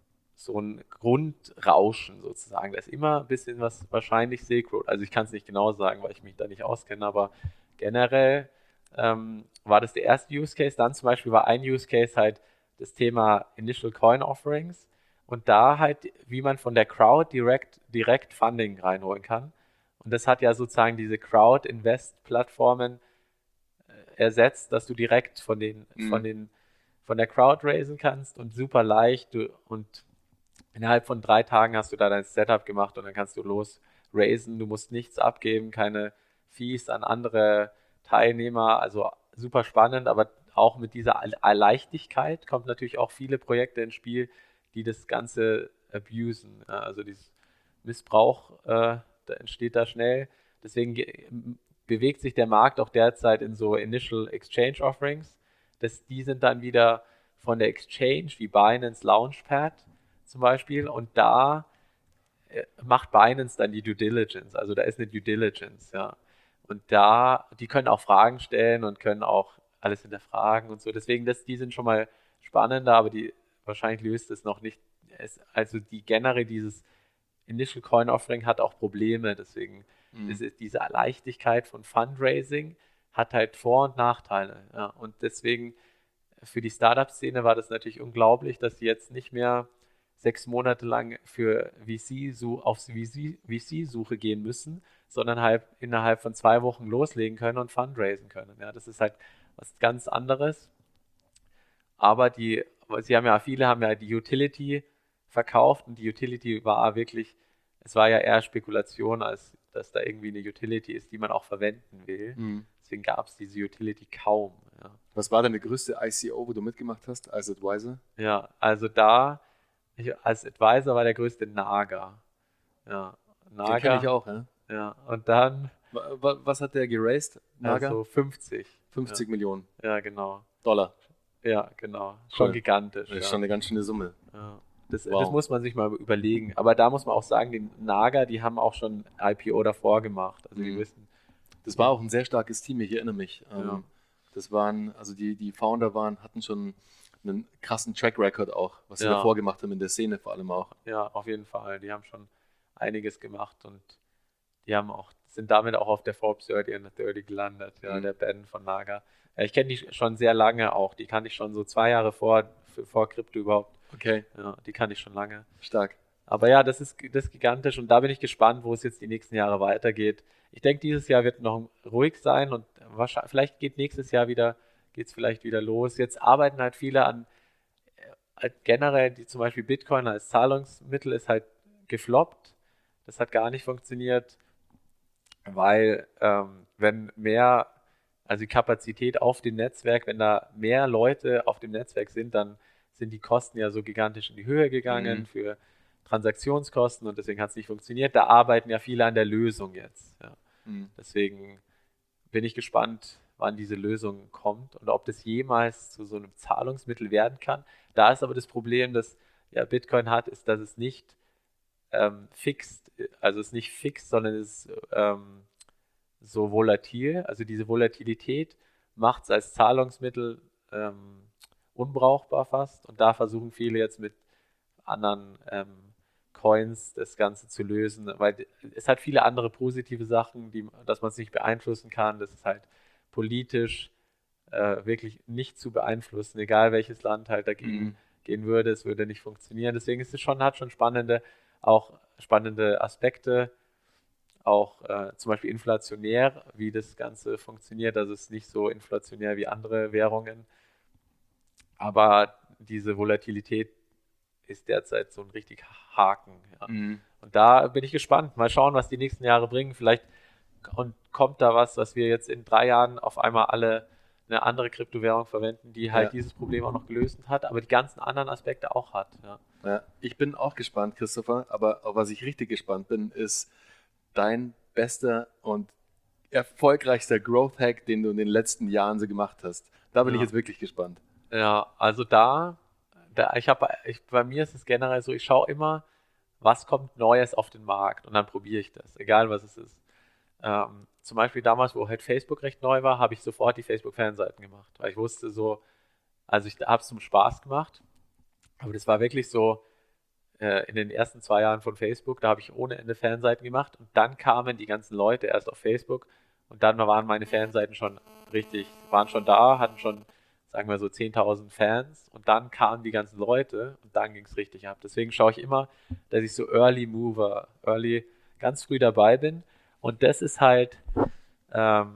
Grundrauschen sozusagen. Da ist immer ein bisschen was, wahrscheinlich Silk Road. Also ich kann es nicht genau sagen, weil ich mich da nicht auskenne, aber generell war das der erste Use Case. Dann zum Beispiel war ein Use Case halt das Thema Initial Coin Offerings und da halt, wie man von der Crowd direkt Funding reinholen kann. Und das hat ja sozusagen diese Crowd-Invest-Plattformen ersetzt, dass du direkt von der Crowd raisen kannst und super leicht und innerhalb von 3 Tagen hast du da dein Setup gemacht und dann kannst du los raisen. Du musst nichts abgeben, keine Fees an andere Teilnehmer. Also super spannend, aber auch mit dieser Leichtigkeit kommt natürlich auch viele Projekte ins Spiel, die das Ganze abusen. Also dieses Missbrauch, da entsteht da schnell. Deswegen bewegt sich der Markt auch derzeit in so Initial Exchange Offerings. Die sind dann wieder von der Exchange wie Binance Launchpad zum Beispiel und da macht Binance dann die Due Diligence, also da ist eine Due Diligence, ja. Und die können auch Fragen stellen und können auch alles hinterfragen und so. Deswegen, die sind schon mal spannender, aber wahrscheinlich löst es noch nicht. Also generell dieses Initial Coin Offering hat auch Probleme, deswegen ist diese Leichtigkeit von Fundraising hat halt Vor- und Nachteile. Ja. Und deswegen für die Startup-Szene war das natürlich unglaublich, dass sie jetzt nicht mehr 6 Monate lang auf VC-Suche gehen müssen, sondern halt innerhalb von 2 Wochen loslegen können und fundraisen können. Ja, das ist halt was ganz anderes. Aber viele haben ja die Utility verkauft und die Utility war wirklich es war ja eher Spekulation, als dass da irgendwie eine Utility ist, die man auch verwenden will. Deswegen gab es diese Utility kaum. Ja. Was war deine größte ICO, wo du mitgemacht hast als Advisor? Ja, also als Advisor war der größte Naga. Ja, Den kenne ich auch, ja. Ja, und dann Was hat der geraced, Naga? also 50. 50 Millionen Ja, genau. Dollar. Ja, genau. Schon Cool. gigantisch. Das ist Ja. schon eine ganz schöne Summe. Ja. Das Wow. muss man sich mal überlegen. Aber da muss man auch sagen, die Naga, die haben auch schon IPO davor gemacht. Also die wissen. Das war auch ein sehr starkes Team, ich erinnere mich. Ja. Das waren, also die Founder hatten schon einen krassen Track Record auch, was sie Ja. davor gemacht haben in der Szene vor allem auch. Ja, auf jeden Fall. Die haben schon einiges gemacht und die sind damit auch auf der Forbes 30 und 30 gelandet. Ja, der Ben von Naga. Ja, ich kenne die schon sehr lange auch. Die kannte ich schon so 2 Jahre vor Krypto überhaupt. Okay, Ja, die kannte ich schon lange. stark. Aber ja, das ist gigantisch und da bin ich gespannt, wo es jetzt die nächsten Jahre weitergeht. Ich denke, dieses Jahr wird noch ruhig sein und wahrscheinlich, vielleicht geht nächstes Jahr geht's vielleicht wieder los. Jetzt arbeiten halt viele an generell, zum Beispiel Bitcoin als Zahlungsmittel ist halt gefloppt. Das hat gar nicht funktioniert, weil wenn also die Kapazität auf dem Netzwerk, wenn da mehr Leute auf dem Netzwerk sind, dann sind die Kosten ja so gigantisch in die Höhe gegangen für Transaktionskosten und deswegen hat es nicht funktioniert. Da arbeiten ja viele an der Lösung jetzt. Ja. Deswegen bin ich gespannt, wann diese Lösung kommt und ob das jemals zu so einem Zahlungsmittel werden kann. Da ist aber das Problem, das ja Bitcoin hat, ist, dass es nicht fix, also es ist nicht fix, sondern es ist so volatil. Also diese Volatilität macht es als Zahlungsmittel unbrauchbar fast und da versuchen viele jetzt mit anderen Coins das Ganze zu lösen, weil es hat viele andere positive Sachen, dass man es nicht beeinflussen kann, das ist halt politisch wirklich nicht zu beeinflussen, egal welches Land halt dagegen gehen würde, es würde nicht funktionieren, deswegen ist es hat schon spannende Aspekte, auch zum Beispiel inflationär, wie das Ganze funktioniert, also es ist nicht so inflationär wie andere Währungen, aber diese Volatilität ist derzeit so ein richtig Haken. Ja. Und da bin ich gespannt. Mal schauen, was die nächsten Jahre bringen. Vielleicht kommt da was wir jetzt in 3 Jahren auf einmal alle eine andere Kryptowährung verwenden, die halt dieses Problem auch noch gelöst hat, aber die ganzen anderen Aspekte auch hat. Ja. Ja, ich bin auch gespannt, Christopher, aber auf was ich richtig gespannt bin, ist dein bester und erfolgreichster Growth-Hack, den du in den letzten Jahren so gemacht hast. Da bin ich jetzt wirklich gespannt. Ja, also bei mir ist es generell so, ich schaue immer, was kommt Neues auf den Markt und dann probiere ich das, egal was es ist. Zum Beispiel damals, wo halt Facebook recht neu war, habe ich sofort die Facebook-Fanseiten gemacht, weil ich wusste so, also ich habe es zum Spaß gemacht, aber das war wirklich so in den ersten 2 Jahren von Facebook, da habe ich ohne Ende Fanseiten gemacht und dann kamen die ganzen Leute erst auf Facebook und dann waren meine Fanseiten waren schon da, hatten schon sagen wir so 10.000 Fans und dann kamen die ganzen Leute und dann ging es richtig ab. Deswegen schaue ich immer, dass ich so ganz früh dabei bin und das ist halt, das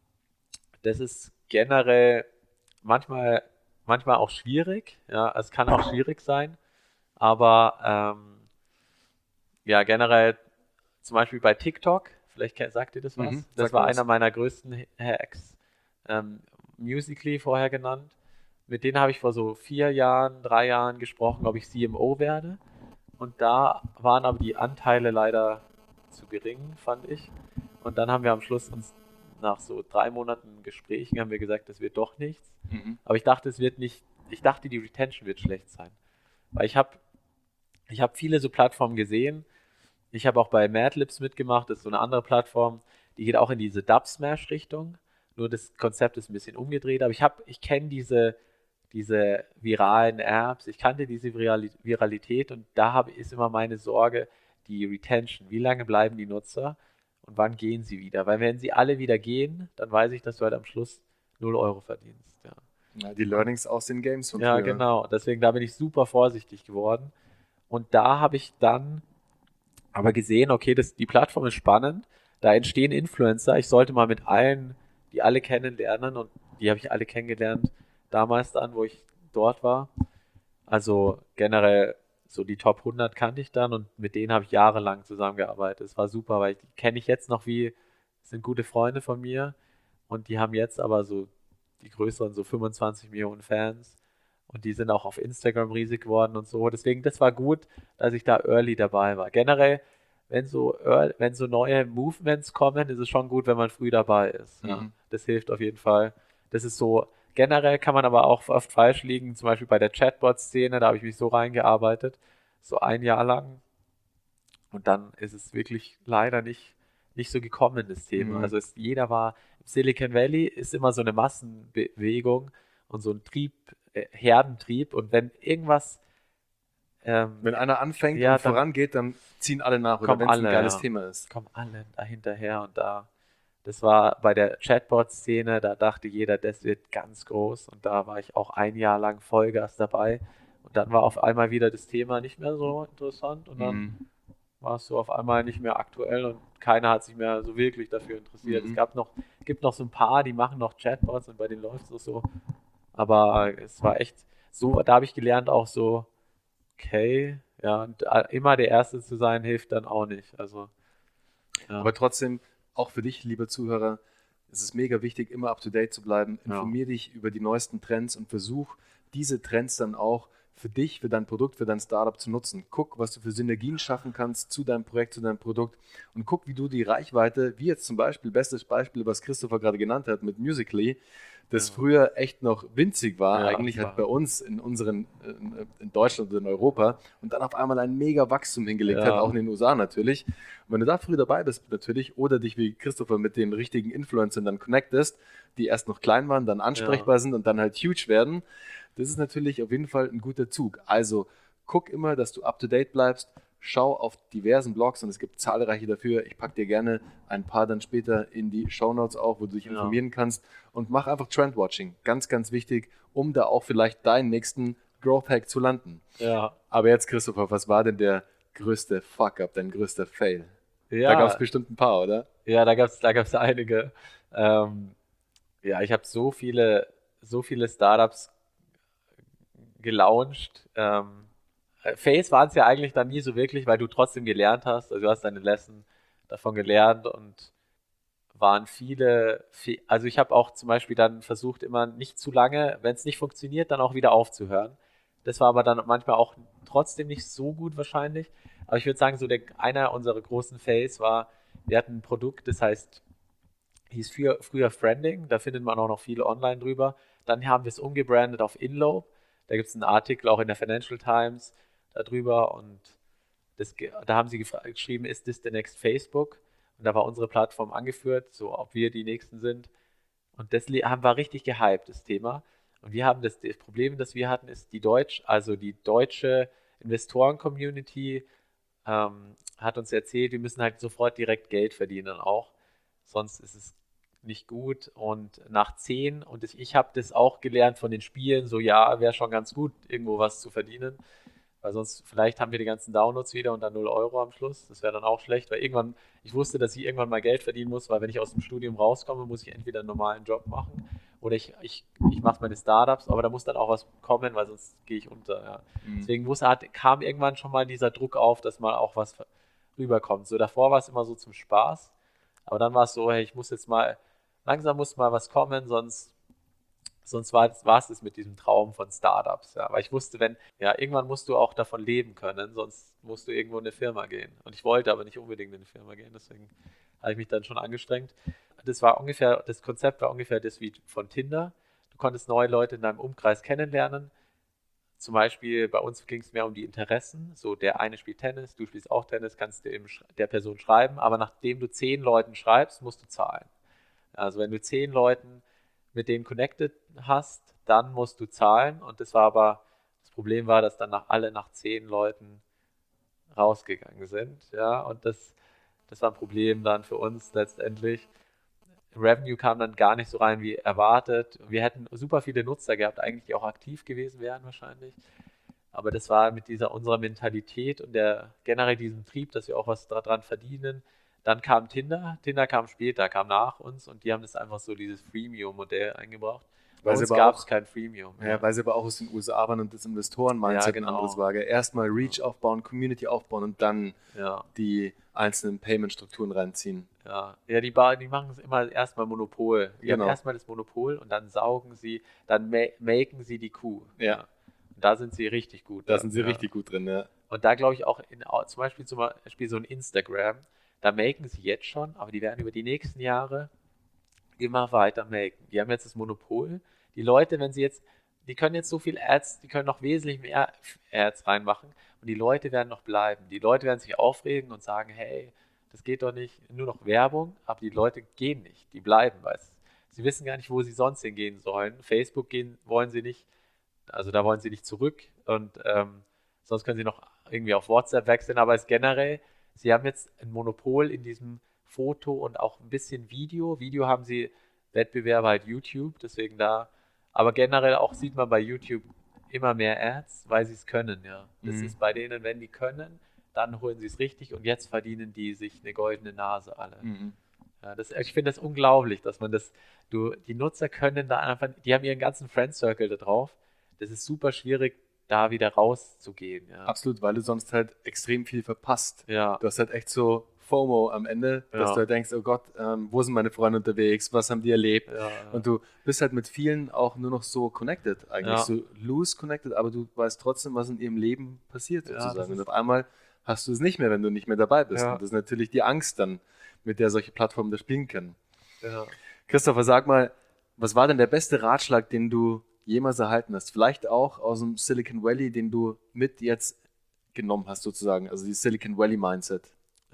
ist generell manchmal auch schwierig, ja, es kann auch schwierig sein, aber ja, generell zum Beispiel bei TikTok, vielleicht sagt ihr das was? Das war einer meiner größten Hacks. Musical.ly vorher genannt. Mit denen habe ich vor so 3 Jahren gesprochen, ob ich CMO werde. Und da waren aber die Anteile leider zu gering, fand ich. Und dann haben wir am Schluss nach so 3 Monaten Gesprächen haben wir gesagt, das wird doch nichts. Aber ich dachte, die Retention wird schlecht sein. Weil ich habe viele so Plattformen gesehen. Ich habe auch bei Madlibs mitgemacht, das ist so eine andere Plattform, die geht auch in diese Dub-Smash-Richtung. Nur das Konzept ist ein bisschen umgedreht, aber ich kenne diese viralen Apps, ich kannte diese Viralität und ist immer meine Sorge, die Retention. Wie lange bleiben die Nutzer und wann gehen sie wieder? Weil wenn sie alle wieder gehen, dann weiß ich, dass du halt am Schluss 0 Euro verdienst. Ja. Ja, die Learnings aus den Games von Ja, früher. genau. Deswegen, da bin ich super vorsichtig geworden. Und da habe ich dann aber gesehen, okay, die Plattform ist spannend, da entstehen Influencer, ich sollte mal mit allen die alle kennenlernen und die habe ich alle kennengelernt damals dann, wo ich dort war. Also generell so die Top 100 kannte ich dann und mit denen habe ich jahrelang zusammengearbeitet. Es war super, weil die kenne ich jetzt noch sind gute Freunde von mir und die haben jetzt aber so die größeren, so 25 Millionen Fans und die sind auch auf Instagram riesig geworden und so. Deswegen, das war gut, dass ich da early dabei war. Generell, wenn so neue Movements kommen, ist es schon gut, wenn man früh dabei ist. Ja. Das hilft auf jeden Fall. Das ist so, generell kann man aber auch oft falsch liegen, zum Beispiel bei der Chatbot-Szene, da habe ich mich so reingearbeitet, so ein Jahr lang. Und dann ist es wirklich leider nicht so gekommen, das Thema. Also jeder war, im Silicon Valley ist immer so eine Massenbewegung und so ein Herdentrieb. Und wenn irgendwas wenn einer anfängt ja, und vorangeht, dann ziehen alle nach. Oder wenn es ein geiles Thema ist. Kommen alle da hinterher und da. Das war bei der Chatbot-Szene, da dachte jeder, das wird ganz groß. Und da war ich auch ein Jahr lang Vollgas dabei. Und dann war auf einmal wieder das Thema nicht mehr so interessant. Und dann war es so auf einmal nicht mehr aktuell und keiner hat sich mehr so wirklich dafür interessiert. Es gibt noch so ein paar, die machen noch Chatbots und bei denen läuft es so. Aber es war echt so, da habe ich gelernt auch so, okay, ja, und immer der Erste zu sein, hilft dann auch nicht. Also, ja. Aber trotzdem, auch für dich, lieber Zuhörer, ist es mega wichtig, immer up to date zu bleiben. Informier dich über die neuesten Trends und versuch, diese Trends dann auch für dich, für dein Produkt, für dein Startup zu nutzen. Guck, was du für Synergien schaffen kannst zu deinem Projekt, zu deinem Produkt und guck, wie du die Reichweite, wie jetzt zum Beispiel, bestes Beispiel, was Christopher gerade genannt hat mit Musical.ly, das früher echt noch winzig war, eigentlich halt bei uns in Deutschland und in Europa und dann auf einmal ein mega Wachstum hingelegt hat, auch in den USA natürlich. Und wenn du da früh dabei bist natürlich oder dich wie Christopher mit den richtigen Influencern dann connectest, die erst noch klein waren, dann ansprechbar sind und dann halt huge werden, das ist natürlich auf jeden Fall ein guter Zug. Also guck immer, dass du up to date bleibst. Schau auf diversen Blogs und es gibt zahlreiche dafür. Ich packe dir gerne ein paar dann später in die Shownotes auch, wo du dich informieren kannst und mach einfach Trendwatching. Ganz, ganz wichtig, um da auch vielleicht deinen nächsten Growth Hack zu landen. Ja. Aber jetzt, Christopher, was war denn der größte Fuck-up, dein größter Fail? Ja. Da gab es bestimmt ein paar, oder? Ja, da gab's einige. Ja, ich habe so viele Startups gelauncht. Fails waren es ja eigentlich dann nie so wirklich, weil du trotzdem gelernt hast. Also du hast deine Lesson davon gelernt und waren also ich habe auch zum Beispiel dann versucht, immer nicht zu lange, wenn es nicht funktioniert, dann auch wieder aufzuhören. Das war aber dann manchmal auch trotzdem nicht so gut wahrscheinlich. Aber ich würde sagen, so einer unserer großen Fails war, wir hatten ein Produkt, das hieß früher Friending, da findet man auch noch viel online drüber. Dann haben wir es umgebrandet auf Inlope. Da gibt es einen Artikel auch in der Financial Times darüber und da haben sie geschrieben, ist this the next Facebook? Und da war unsere Plattform angeführt, so ob wir die Nächsten sind. Und das war richtig gehypt, das Thema. Und wir haben das Problem, das wir hatten, ist die deutsche Investoren-Community hat uns erzählt, wir müssen halt sofort direkt Geld verdienen auch. Sonst ist es nicht gut. Und nach 10, und ich habe das auch gelernt von den Spielen, so ja, wäre schon ganz gut, irgendwo was zu verdienen. Weil sonst, vielleicht haben wir die ganzen Downloads wieder und dann 0 Euro am Schluss. Das wäre dann auch schlecht, weil ich wusste, dass ich irgendwann mal Geld verdienen muss, weil wenn ich aus dem Studium rauskomme, muss ich entweder einen normalen Job machen oder ich mache meine Startups, aber da muss dann auch was kommen, weil sonst gehe ich unter. Ja. Deswegen kam irgendwann schon mal dieser Druck auf, dass mal auch was rüberkommt. So davor war es immer so zum Spaß, aber dann war es so, hey, langsam muss mal was kommen, sonst war es das mit diesem Traum von Startups. Ja. Weil ich wusste, irgendwann musst du auch davon leben können, sonst musst du irgendwo in eine Firma gehen. Und ich wollte aber nicht unbedingt in eine Firma gehen, deswegen habe ich mich dann schon angestrengt. Das Konzept war ungefähr das wie von Tinder. Du konntest neue Leute in deinem Umkreis kennenlernen. Zum Beispiel bei uns ging es mehr um die Interessen. So, der eine spielt Tennis, du spielst auch Tennis, kannst du der Person schreiben. Aber nachdem du 10 Leuten schreibst, musst du zahlen. Also wenn du 10 Leuten mit denen connected hast, dann musst du zahlen. Und das Problem war, dass dann alle nach 10 Leuten rausgegangen sind. Ja, und das war ein Problem dann für uns letztendlich. Revenue kam dann gar nicht so rein wie erwartet. Wir hätten super viele Nutzer gehabt, eigentlich, die auch aktiv gewesen wären wahrscheinlich. Aber das war mit unserer Mentalität und generell diesem Trieb, dass wir auch was daran verdienen. Dann kam Tinder. Tinder kam später, kam nach uns und die haben das einfach so dieses Freemium-Modell eingebracht. Bei uns gab es kein Freemium. Ja, weil sie aber auch aus den USA waren und das Investoren-Mindset ein anderes war. Erstmal Reach aufbauen, Community aufbauen und dann die einzelnen Payment-Strukturen reinziehen. Ja, die machen es immer erstmal Monopol. Die haben erstmal das Monopol und dann dann melken sie die Kuh. Ja. Und da sind sie richtig gut. Da sind sie richtig gut drin, ja. Und da glaube ich auch, zum Beispiel so ein Instagram, da melken sie jetzt schon, aber die werden über die nächsten Jahre immer weiter melken. Die haben jetzt das Monopol. Die Leute, die können jetzt so viel Ads, die können noch wesentlich mehr Ads reinmachen und die Leute werden noch bleiben. Die Leute werden sich aufregen und sagen, hey, das geht doch nicht, nur noch Werbung, aber die Leute gehen nicht, die bleiben, sie wissen gar nicht, wo sie sonst hingehen sollen. Facebook wollen sie nicht, also da wollen sie nicht zurück und sonst können sie noch irgendwie auf WhatsApp wechseln, aber generell, sie haben jetzt ein Monopol in diesem Foto und auch ein bisschen Video. Video haben sie Wettbewerber halt YouTube, deswegen aber generell auch sieht man bei YouTube immer mehr Ads, weil sie es können, ja. Das ist bei denen, wenn die können, dann holen sie es richtig und jetzt verdienen die sich eine goldene Nase alle. Ja, ich finde das unglaublich, dass man die Nutzer können da einfach, die haben ihren ganzen Friend Circle da drauf. Das ist super schwierig, da wieder rauszugehen. Ja. Absolut, weil du sonst halt extrem viel verpasst. Ja. Du hast halt echt so FOMO am Ende, dass du halt denkst, oh Gott, wo sind meine Freunde unterwegs, was haben die erlebt? Ja. Und du bist halt mit vielen auch nur noch so connected, eigentlich so loose connected, aber du weißt trotzdem, was in ihrem Leben passiert sozusagen. Und auf einmal hast du es nicht mehr, wenn du nicht mehr dabei bist. Und das ist natürlich die Angst dann, mit der solche Plattformen da spielen können. Ja. Christopher, sag mal, was war denn der beste Ratschlag, den du jemals erhalten hast? Vielleicht auch aus dem Silicon Valley, den du mit jetzt genommen hast sozusagen, also die Silicon Valley Mindset.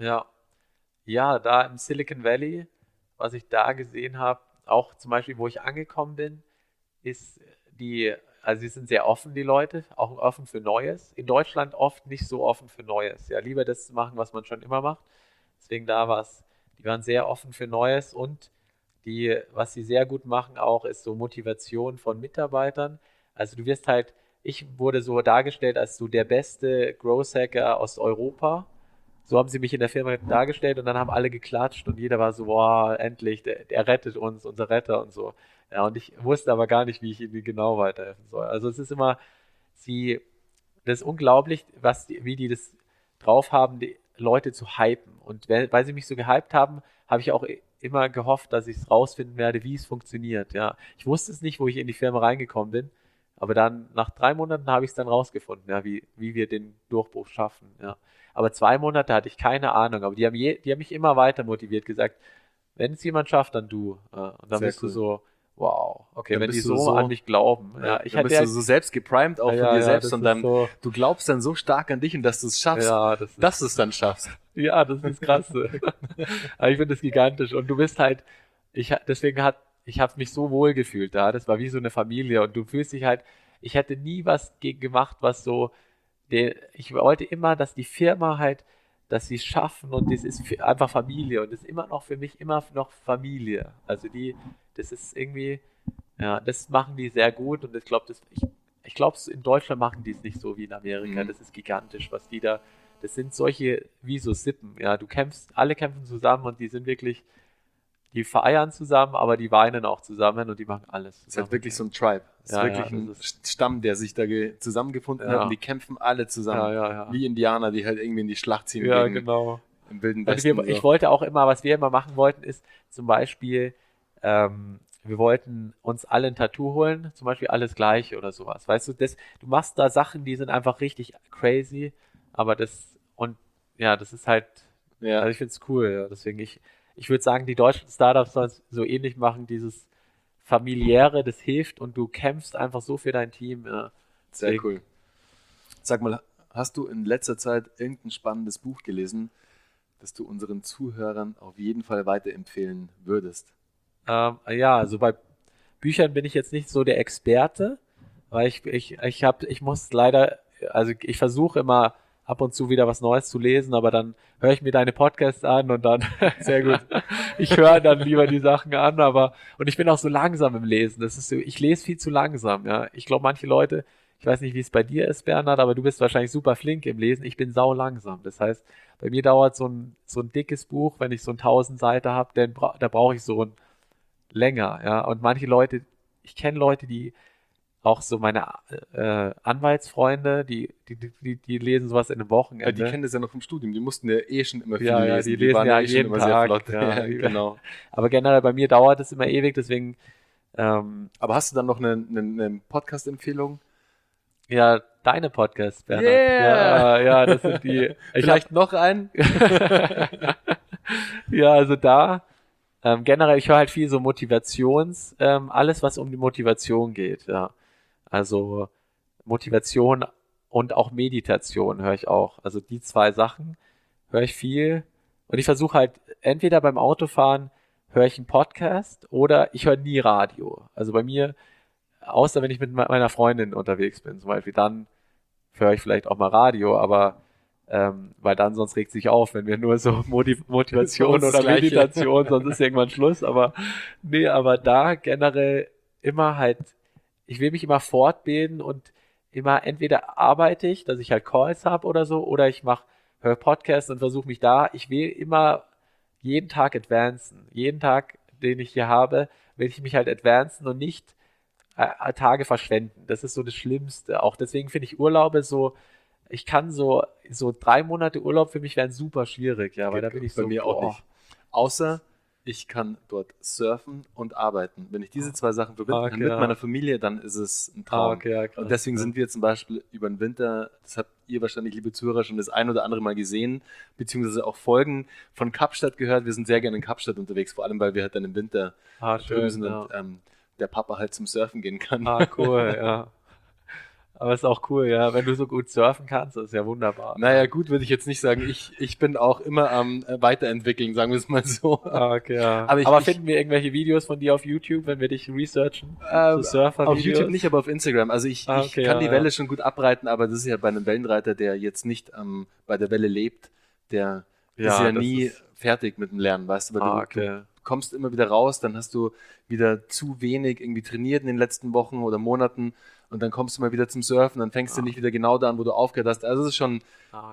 Ja, da im Silicon Valley, was ich da gesehen habe, auch zum Beispiel, wo ich angekommen bin, ist also sie sind sehr offen, die Leute, auch offen für Neues. In Deutschland oft nicht so offen für Neues. Ja, lieber das machen, was man schon immer macht. Deswegen die waren sehr offen für Neues und was sie sehr gut machen auch, ist so Motivation von Mitarbeitern. Also ich wurde so dargestellt als so der beste Growth Hacker aus Europa. So haben sie mich in der Firma dargestellt und dann haben alle geklatscht und jeder war so, boah, endlich, der rettet uns, unser Retter und so. Ja, und ich wusste aber gar nicht, wie ich ihnen genau weiterhelfen soll. Also es ist immer, das ist unglaublich, wie die das drauf haben, die Leute zu hypen. Und weil sie mich so gehypt haben, habe ich auch immer gehofft, dass ich es rausfinden werde, wie es funktioniert. Ja, ich wusste es nicht, wo ich in die Firma reingekommen bin, aber dann nach 3 Monaten habe ich es dann rausgefunden, ja, wie wir den Durchbruch schaffen. Ja. Aber 2 Monate hatte ich keine Ahnung, aber die haben mich immer weiter motiviert, gesagt, wenn es jemand schafft, dann du. Und dann Sehr bist cool. du so, wow, okay, Dann wenn die bist du so an mich glauben. Ja, dann bist du so selbst geprimed auch von dir selbst das und ist dann, so, du glaubst dann so stark an dich und dass du es schaffst, dass du es dann schaffst. ja, das ist krass. Aber ich finde das gigantisch und du bist halt, ich habe mich so wohl gefühlt da, das war wie so eine Familie und du fühlst dich halt, ich hätte nie was gemacht, was so, ich wollte immer, dass die Firma halt, dass sie es schaffen und das ist einfach Familie und das ist immer noch für mich immer noch Familie. Also das ist irgendwie, ja, das machen die sehr gut und ich glaube, in Deutschland machen die es nicht so wie in Amerika. Das ist gigantisch, was die da, das sind solche, wie so Sippen, ja, alle kämpfen zusammen und die sind wirklich, die feiern zusammen, aber die weinen auch zusammen und die machen alles zusammen. Es ist halt wirklich so ein Tribe. Es ist wirklich ein Stamm, der sich da zusammengefunden hat und die kämpfen alle zusammen. Wie Indianer, die halt irgendwie in die Schlacht ziehen gegen genau. im Wilden Also Westen. ich wollte auch immer, was wir immer machen wollten, ist zum Beispiel, wir wollten uns alle ein Tattoo holen, zum Beispiel alles Gleiche oder sowas. Weißt du, du machst da Sachen, die sind einfach richtig crazy, aber das ist halt, also ich finde es cool, ja. Deswegen ich würde sagen, die deutschen Startups sollen es so ähnlich machen, dieses familiäre, das hilft und du kämpfst einfach so für dein Team. Ja. Sehr cool. Sag mal, hast du in letzter Zeit irgendein spannendes Buch gelesen, das du unseren Zuhörern auf jeden Fall weiterempfehlen würdest? Also bei Büchern bin ich jetzt nicht so der Experte, weil ich muss leider, also ich versuche immer ab und zu wieder was Neues zu lesen, aber dann höre ich mir deine Podcasts an und dann, sehr gut, ich höre dann lieber die Sachen an, und ich bin auch so langsam im Lesen. Das ist so, ich lese viel zu langsam, ja. Ich glaube, manche Leute, ich weiß nicht, wie es bei dir ist, Bernhard, aber du bist wahrscheinlich super flink im Lesen. Ich bin sau langsam. Das heißt, bei mir dauert so ein dickes Buch, wenn ich so ein 1000 Seiten habe, da brauche ich so ein länger, ja. Und manche Leute, ich kenne Leute, die auch so meine Anwaltsfreunde, die lesen sowas in einem Wochenende. Ja, die kennen das ja noch vom Studium. Die mussten ja eh schon immer viel Ja, lesen. die lesen waren ja eh schon jeden immer Tag. sehr flott. Ja, genau. Aber generell bei mir dauert es immer ewig, deswegen Aber hast du dann noch eine Podcast-Empfehlung? ja, deine Podcasts, Bernhard. Yeah! Ja, das sind die. Vielleicht noch einen? Ja, also da generell, ich höre halt viel so alles, was um die Motivation geht, ja. Also Motivation und auch Meditation höre ich auch. Also die 2 Sachen höre ich viel. Und ich versuche halt, entweder beim Autofahren höre ich einen Podcast oder ich höre nie Radio. Also bei mir, außer wenn ich mit meiner Freundin unterwegs bin zum Beispiel, dann höre ich vielleicht auch mal Radio, aber weil dann sonst regt sich auf, wenn wir nur so Motivation Das oder Gleiche. Meditation, sonst ist irgendwann Schluss. Aber nee, aber da generell immer halt, ich will mich immer fortbilden und immer entweder arbeite ich, dass ich halt Calls habe oder so, oder ich höre Podcasts und versuche mich da. Ich will immer jeden Tag advancen. Jeden Tag, den ich hier habe, will ich mich halt advancen und nicht Tage verschwenden. Das ist so das Schlimmste. Auch deswegen finde ich Urlaube so, ich kann so 3 Monate Urlaub für mich wären super schwierig, ja, weil da bin ich Bei so, mir auch nicht. Außer ich kann dort surfen und arbeiten. Wenn ich diese 2 Sachen verbinden kann mit meiner Familie, dann ist es ein Traum. Okay, ja, krass, und deswegen sind wir zum Beispiel über den Winter, das habt ihr wahrscheinlich, liebe Zuhörer, schon das ein oder andere Mal gesehen, beziehungsweise auch Folgen von Kapstadt gehört. Wir sind sehr gerne in Kapstadt unterwegs, vor allem, weil wir halt dann im Winter drüben sind und der Papa halt zum Surfen gehen kann. Cool, ja. Aber ist auch cool, ja. Wenn du so gut surfen kannst, das ist ja wunderbar. Naja, gut, würde ich jetzt nicht sagen. Ich bin auch immer am Weiterentwickeln, sagen wir es mal so. Okay, ja. Aber finden wir irgendwelche Videos von dir auf YouTube, wenn wir dich researchen? So Surfer-Videos? Auf YouTube nicht, aber auf Instagram. Also ich kann die Welle schon gut abreiten, aber das ist ja bei einem Wellenreiter, der jetzt nicht bei der Welle lebt, der ist ja nie fertig mit dem Lernen, weißt du? Weil du kommst immer wieder raus, dann hast du wieder zu wenig irgendwie trainiert in den letzten Wochen oder Monaten und dann kommst du mal wieder zum Surfen, dann fängst du nicht wieder genau da an, wo du aufgehört hast. Also es ist schon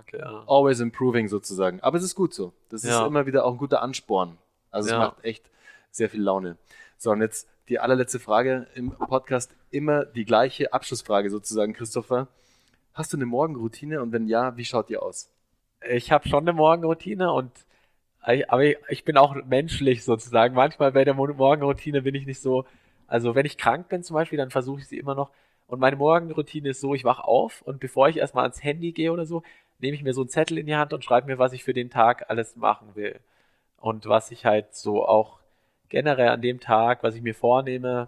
always improving sozusagen. Aber es ist gut so. Das ist immer wieder auch ein guter Ansporn. Also es macht echt sehr viel Laune. So, und jetzt die allerletzte Frage im Podcast, immer die gleiche Abschlussfrage sozusagen, Christopher. Hast du eine Morgenroutine und wenn ja, wie schaut die aus? Ich habe schon eine Morgenroutine aber ich bin auch menschlich sozusagen. Manchmal bei der Morgenroutine bin ich nicht so, also wenn ich krank bin zum Beispiel, dann versuche ich sie immer noch. Und meine Morgenroutine ist so, ich wache auf und bevor ich erstmal ans Handy gehe oder so, nehme ich mir so einen Zettel in die Hand und schreibe mir, was ich für den Tag alles machen will. Und was ich halt so auch generell an dem Tag, was ich mir vornehme,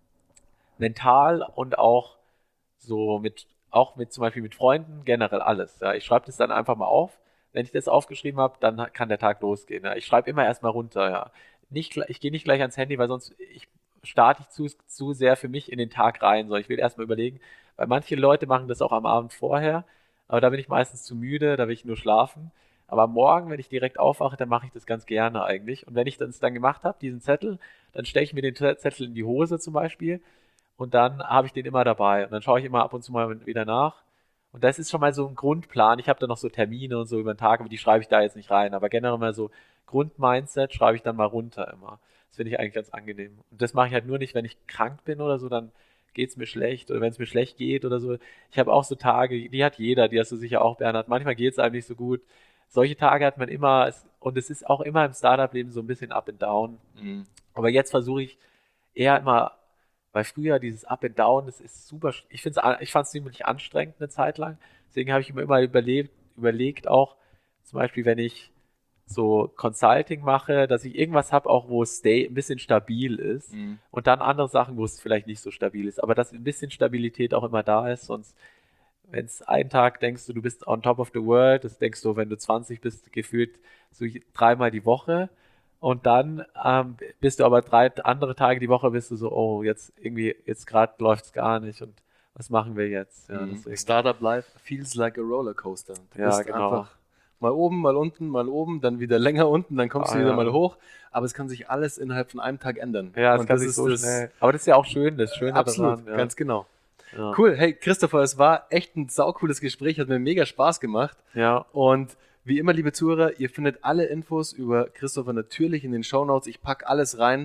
mental und auch so auch zum Beispiel mit Freunden, generell alles. Ja. Ich schreibe das dann einfach mal auf. Wenn ich das aufgeschrieben habe, dann kann der Tag losgehen. Ja. Ich schreibe immer erstmal runter. Ja. Ich gehe nicht gleich ans Handy, weil sonst starte ich zu sehr für mich in den Tag rein. So, ich will erstmal überlegen, weil manche Leute machen das auch am Abend vorher, aber da bin ich meistens zu müde, da will ich nur schlafen. Aber morgen, wenn ich direkt aufwache, dann mache ich das ganz gerne eigentlich. Und wenn ich das dann gemacht habe, diesen Zettel, dann stelle ich mir den Zettel in die Hose zum Beispiel und dann habe ich den immer dabei. Und dann schaue ich immer ab und zu mal wieder nach. Und das ist schon mal so ein Grundplan. Ich habe da noch so Termine und so über den Tag, aber die schreibe ich da jetzt nicht rein. Aber generell mal so Grundmindset schreibe ich dann mal runter immer. Das finde ich eigentlich ganz angenehm. Und das mache ich halt nur nicht, wenn ich krank bin oder so, dann geht es mir schlecht. Oder wenn es mir schlecht geht oder so. Ich habe auch so Tage, die hat jeder, die hast du sicher auch, Bernhard. Manchmal geht es einem nicht so gut. Solche Tage hat man immer, und es ist auch immer im Startup-Leben so ein bisschen up and down. Mhm. Aber jetzt versuche ich eher immer, weil früher dieses Up and Down, das ist super, ich fand es ziemlich anstrengend eine Zeit lang. Deswegen habe ich mir immer überlegt auch, zum Beispiel, wenn ich so Consulting mache, dass ich irgendwas habe, auch wo es ein bisschen stabil ist und dann andere Sachen, wo es vielleicht nicht so stabil ist, aber dass ein bisschen Stabilität auch immer da ist, sonst, wenn es einen Tag denkst du bist on top of the world, das denkst du, wenn du 20 bist, gefühlt so 3-mal die Woche und dann bist du aber 3 andere Tage die Woche, bist du so, oh, jetzt gerade läuft es gar nicht und was machen wir jetzt? Ja, Startup Life feels like a rollercoaster. Du ja, bist genau. einfach mal oben, mal unten, mal oben, dann wieder länger unten, dann kommst du wieder mal hoch. Aber es kann sich alles innerhalb von einem Tag ändern. Ja, es kann sich so schnell. Aber das ist ja auch schön, das Schöne absolut, daran. Ja. Ganz genau. Ja. Cool, hey Christopher, es war echt ein saucooles Gespräch, hat mir mega Spaß gemacht. Ja. Und wie immer, liebe Zuhörer, ihr findet alle Infos über Christopher natürlich in den Shownotes. Ich packe alles rein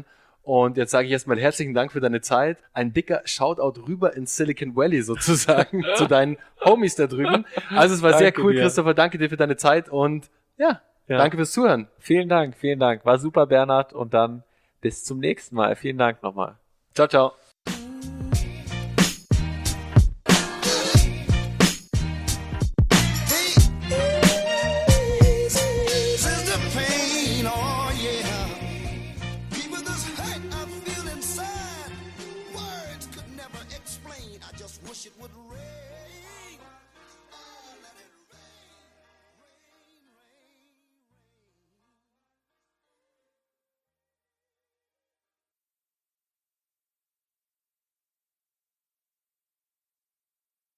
Und jetzt sage ich erstmal herzlichen Dank für deine Zeit. Ein dicker Shoutout rüber ins Silicon Valley sozusagen zu deinen Homies da drüben. Also es war sehr cool, Christopher. Danke dir für deine Zeit und danke fürs Zuhören. Vielen Dank. War super, Bernhard. Und dann bis zum nächsten Mal. Vielen Dank nochmal. Ciao, ciao.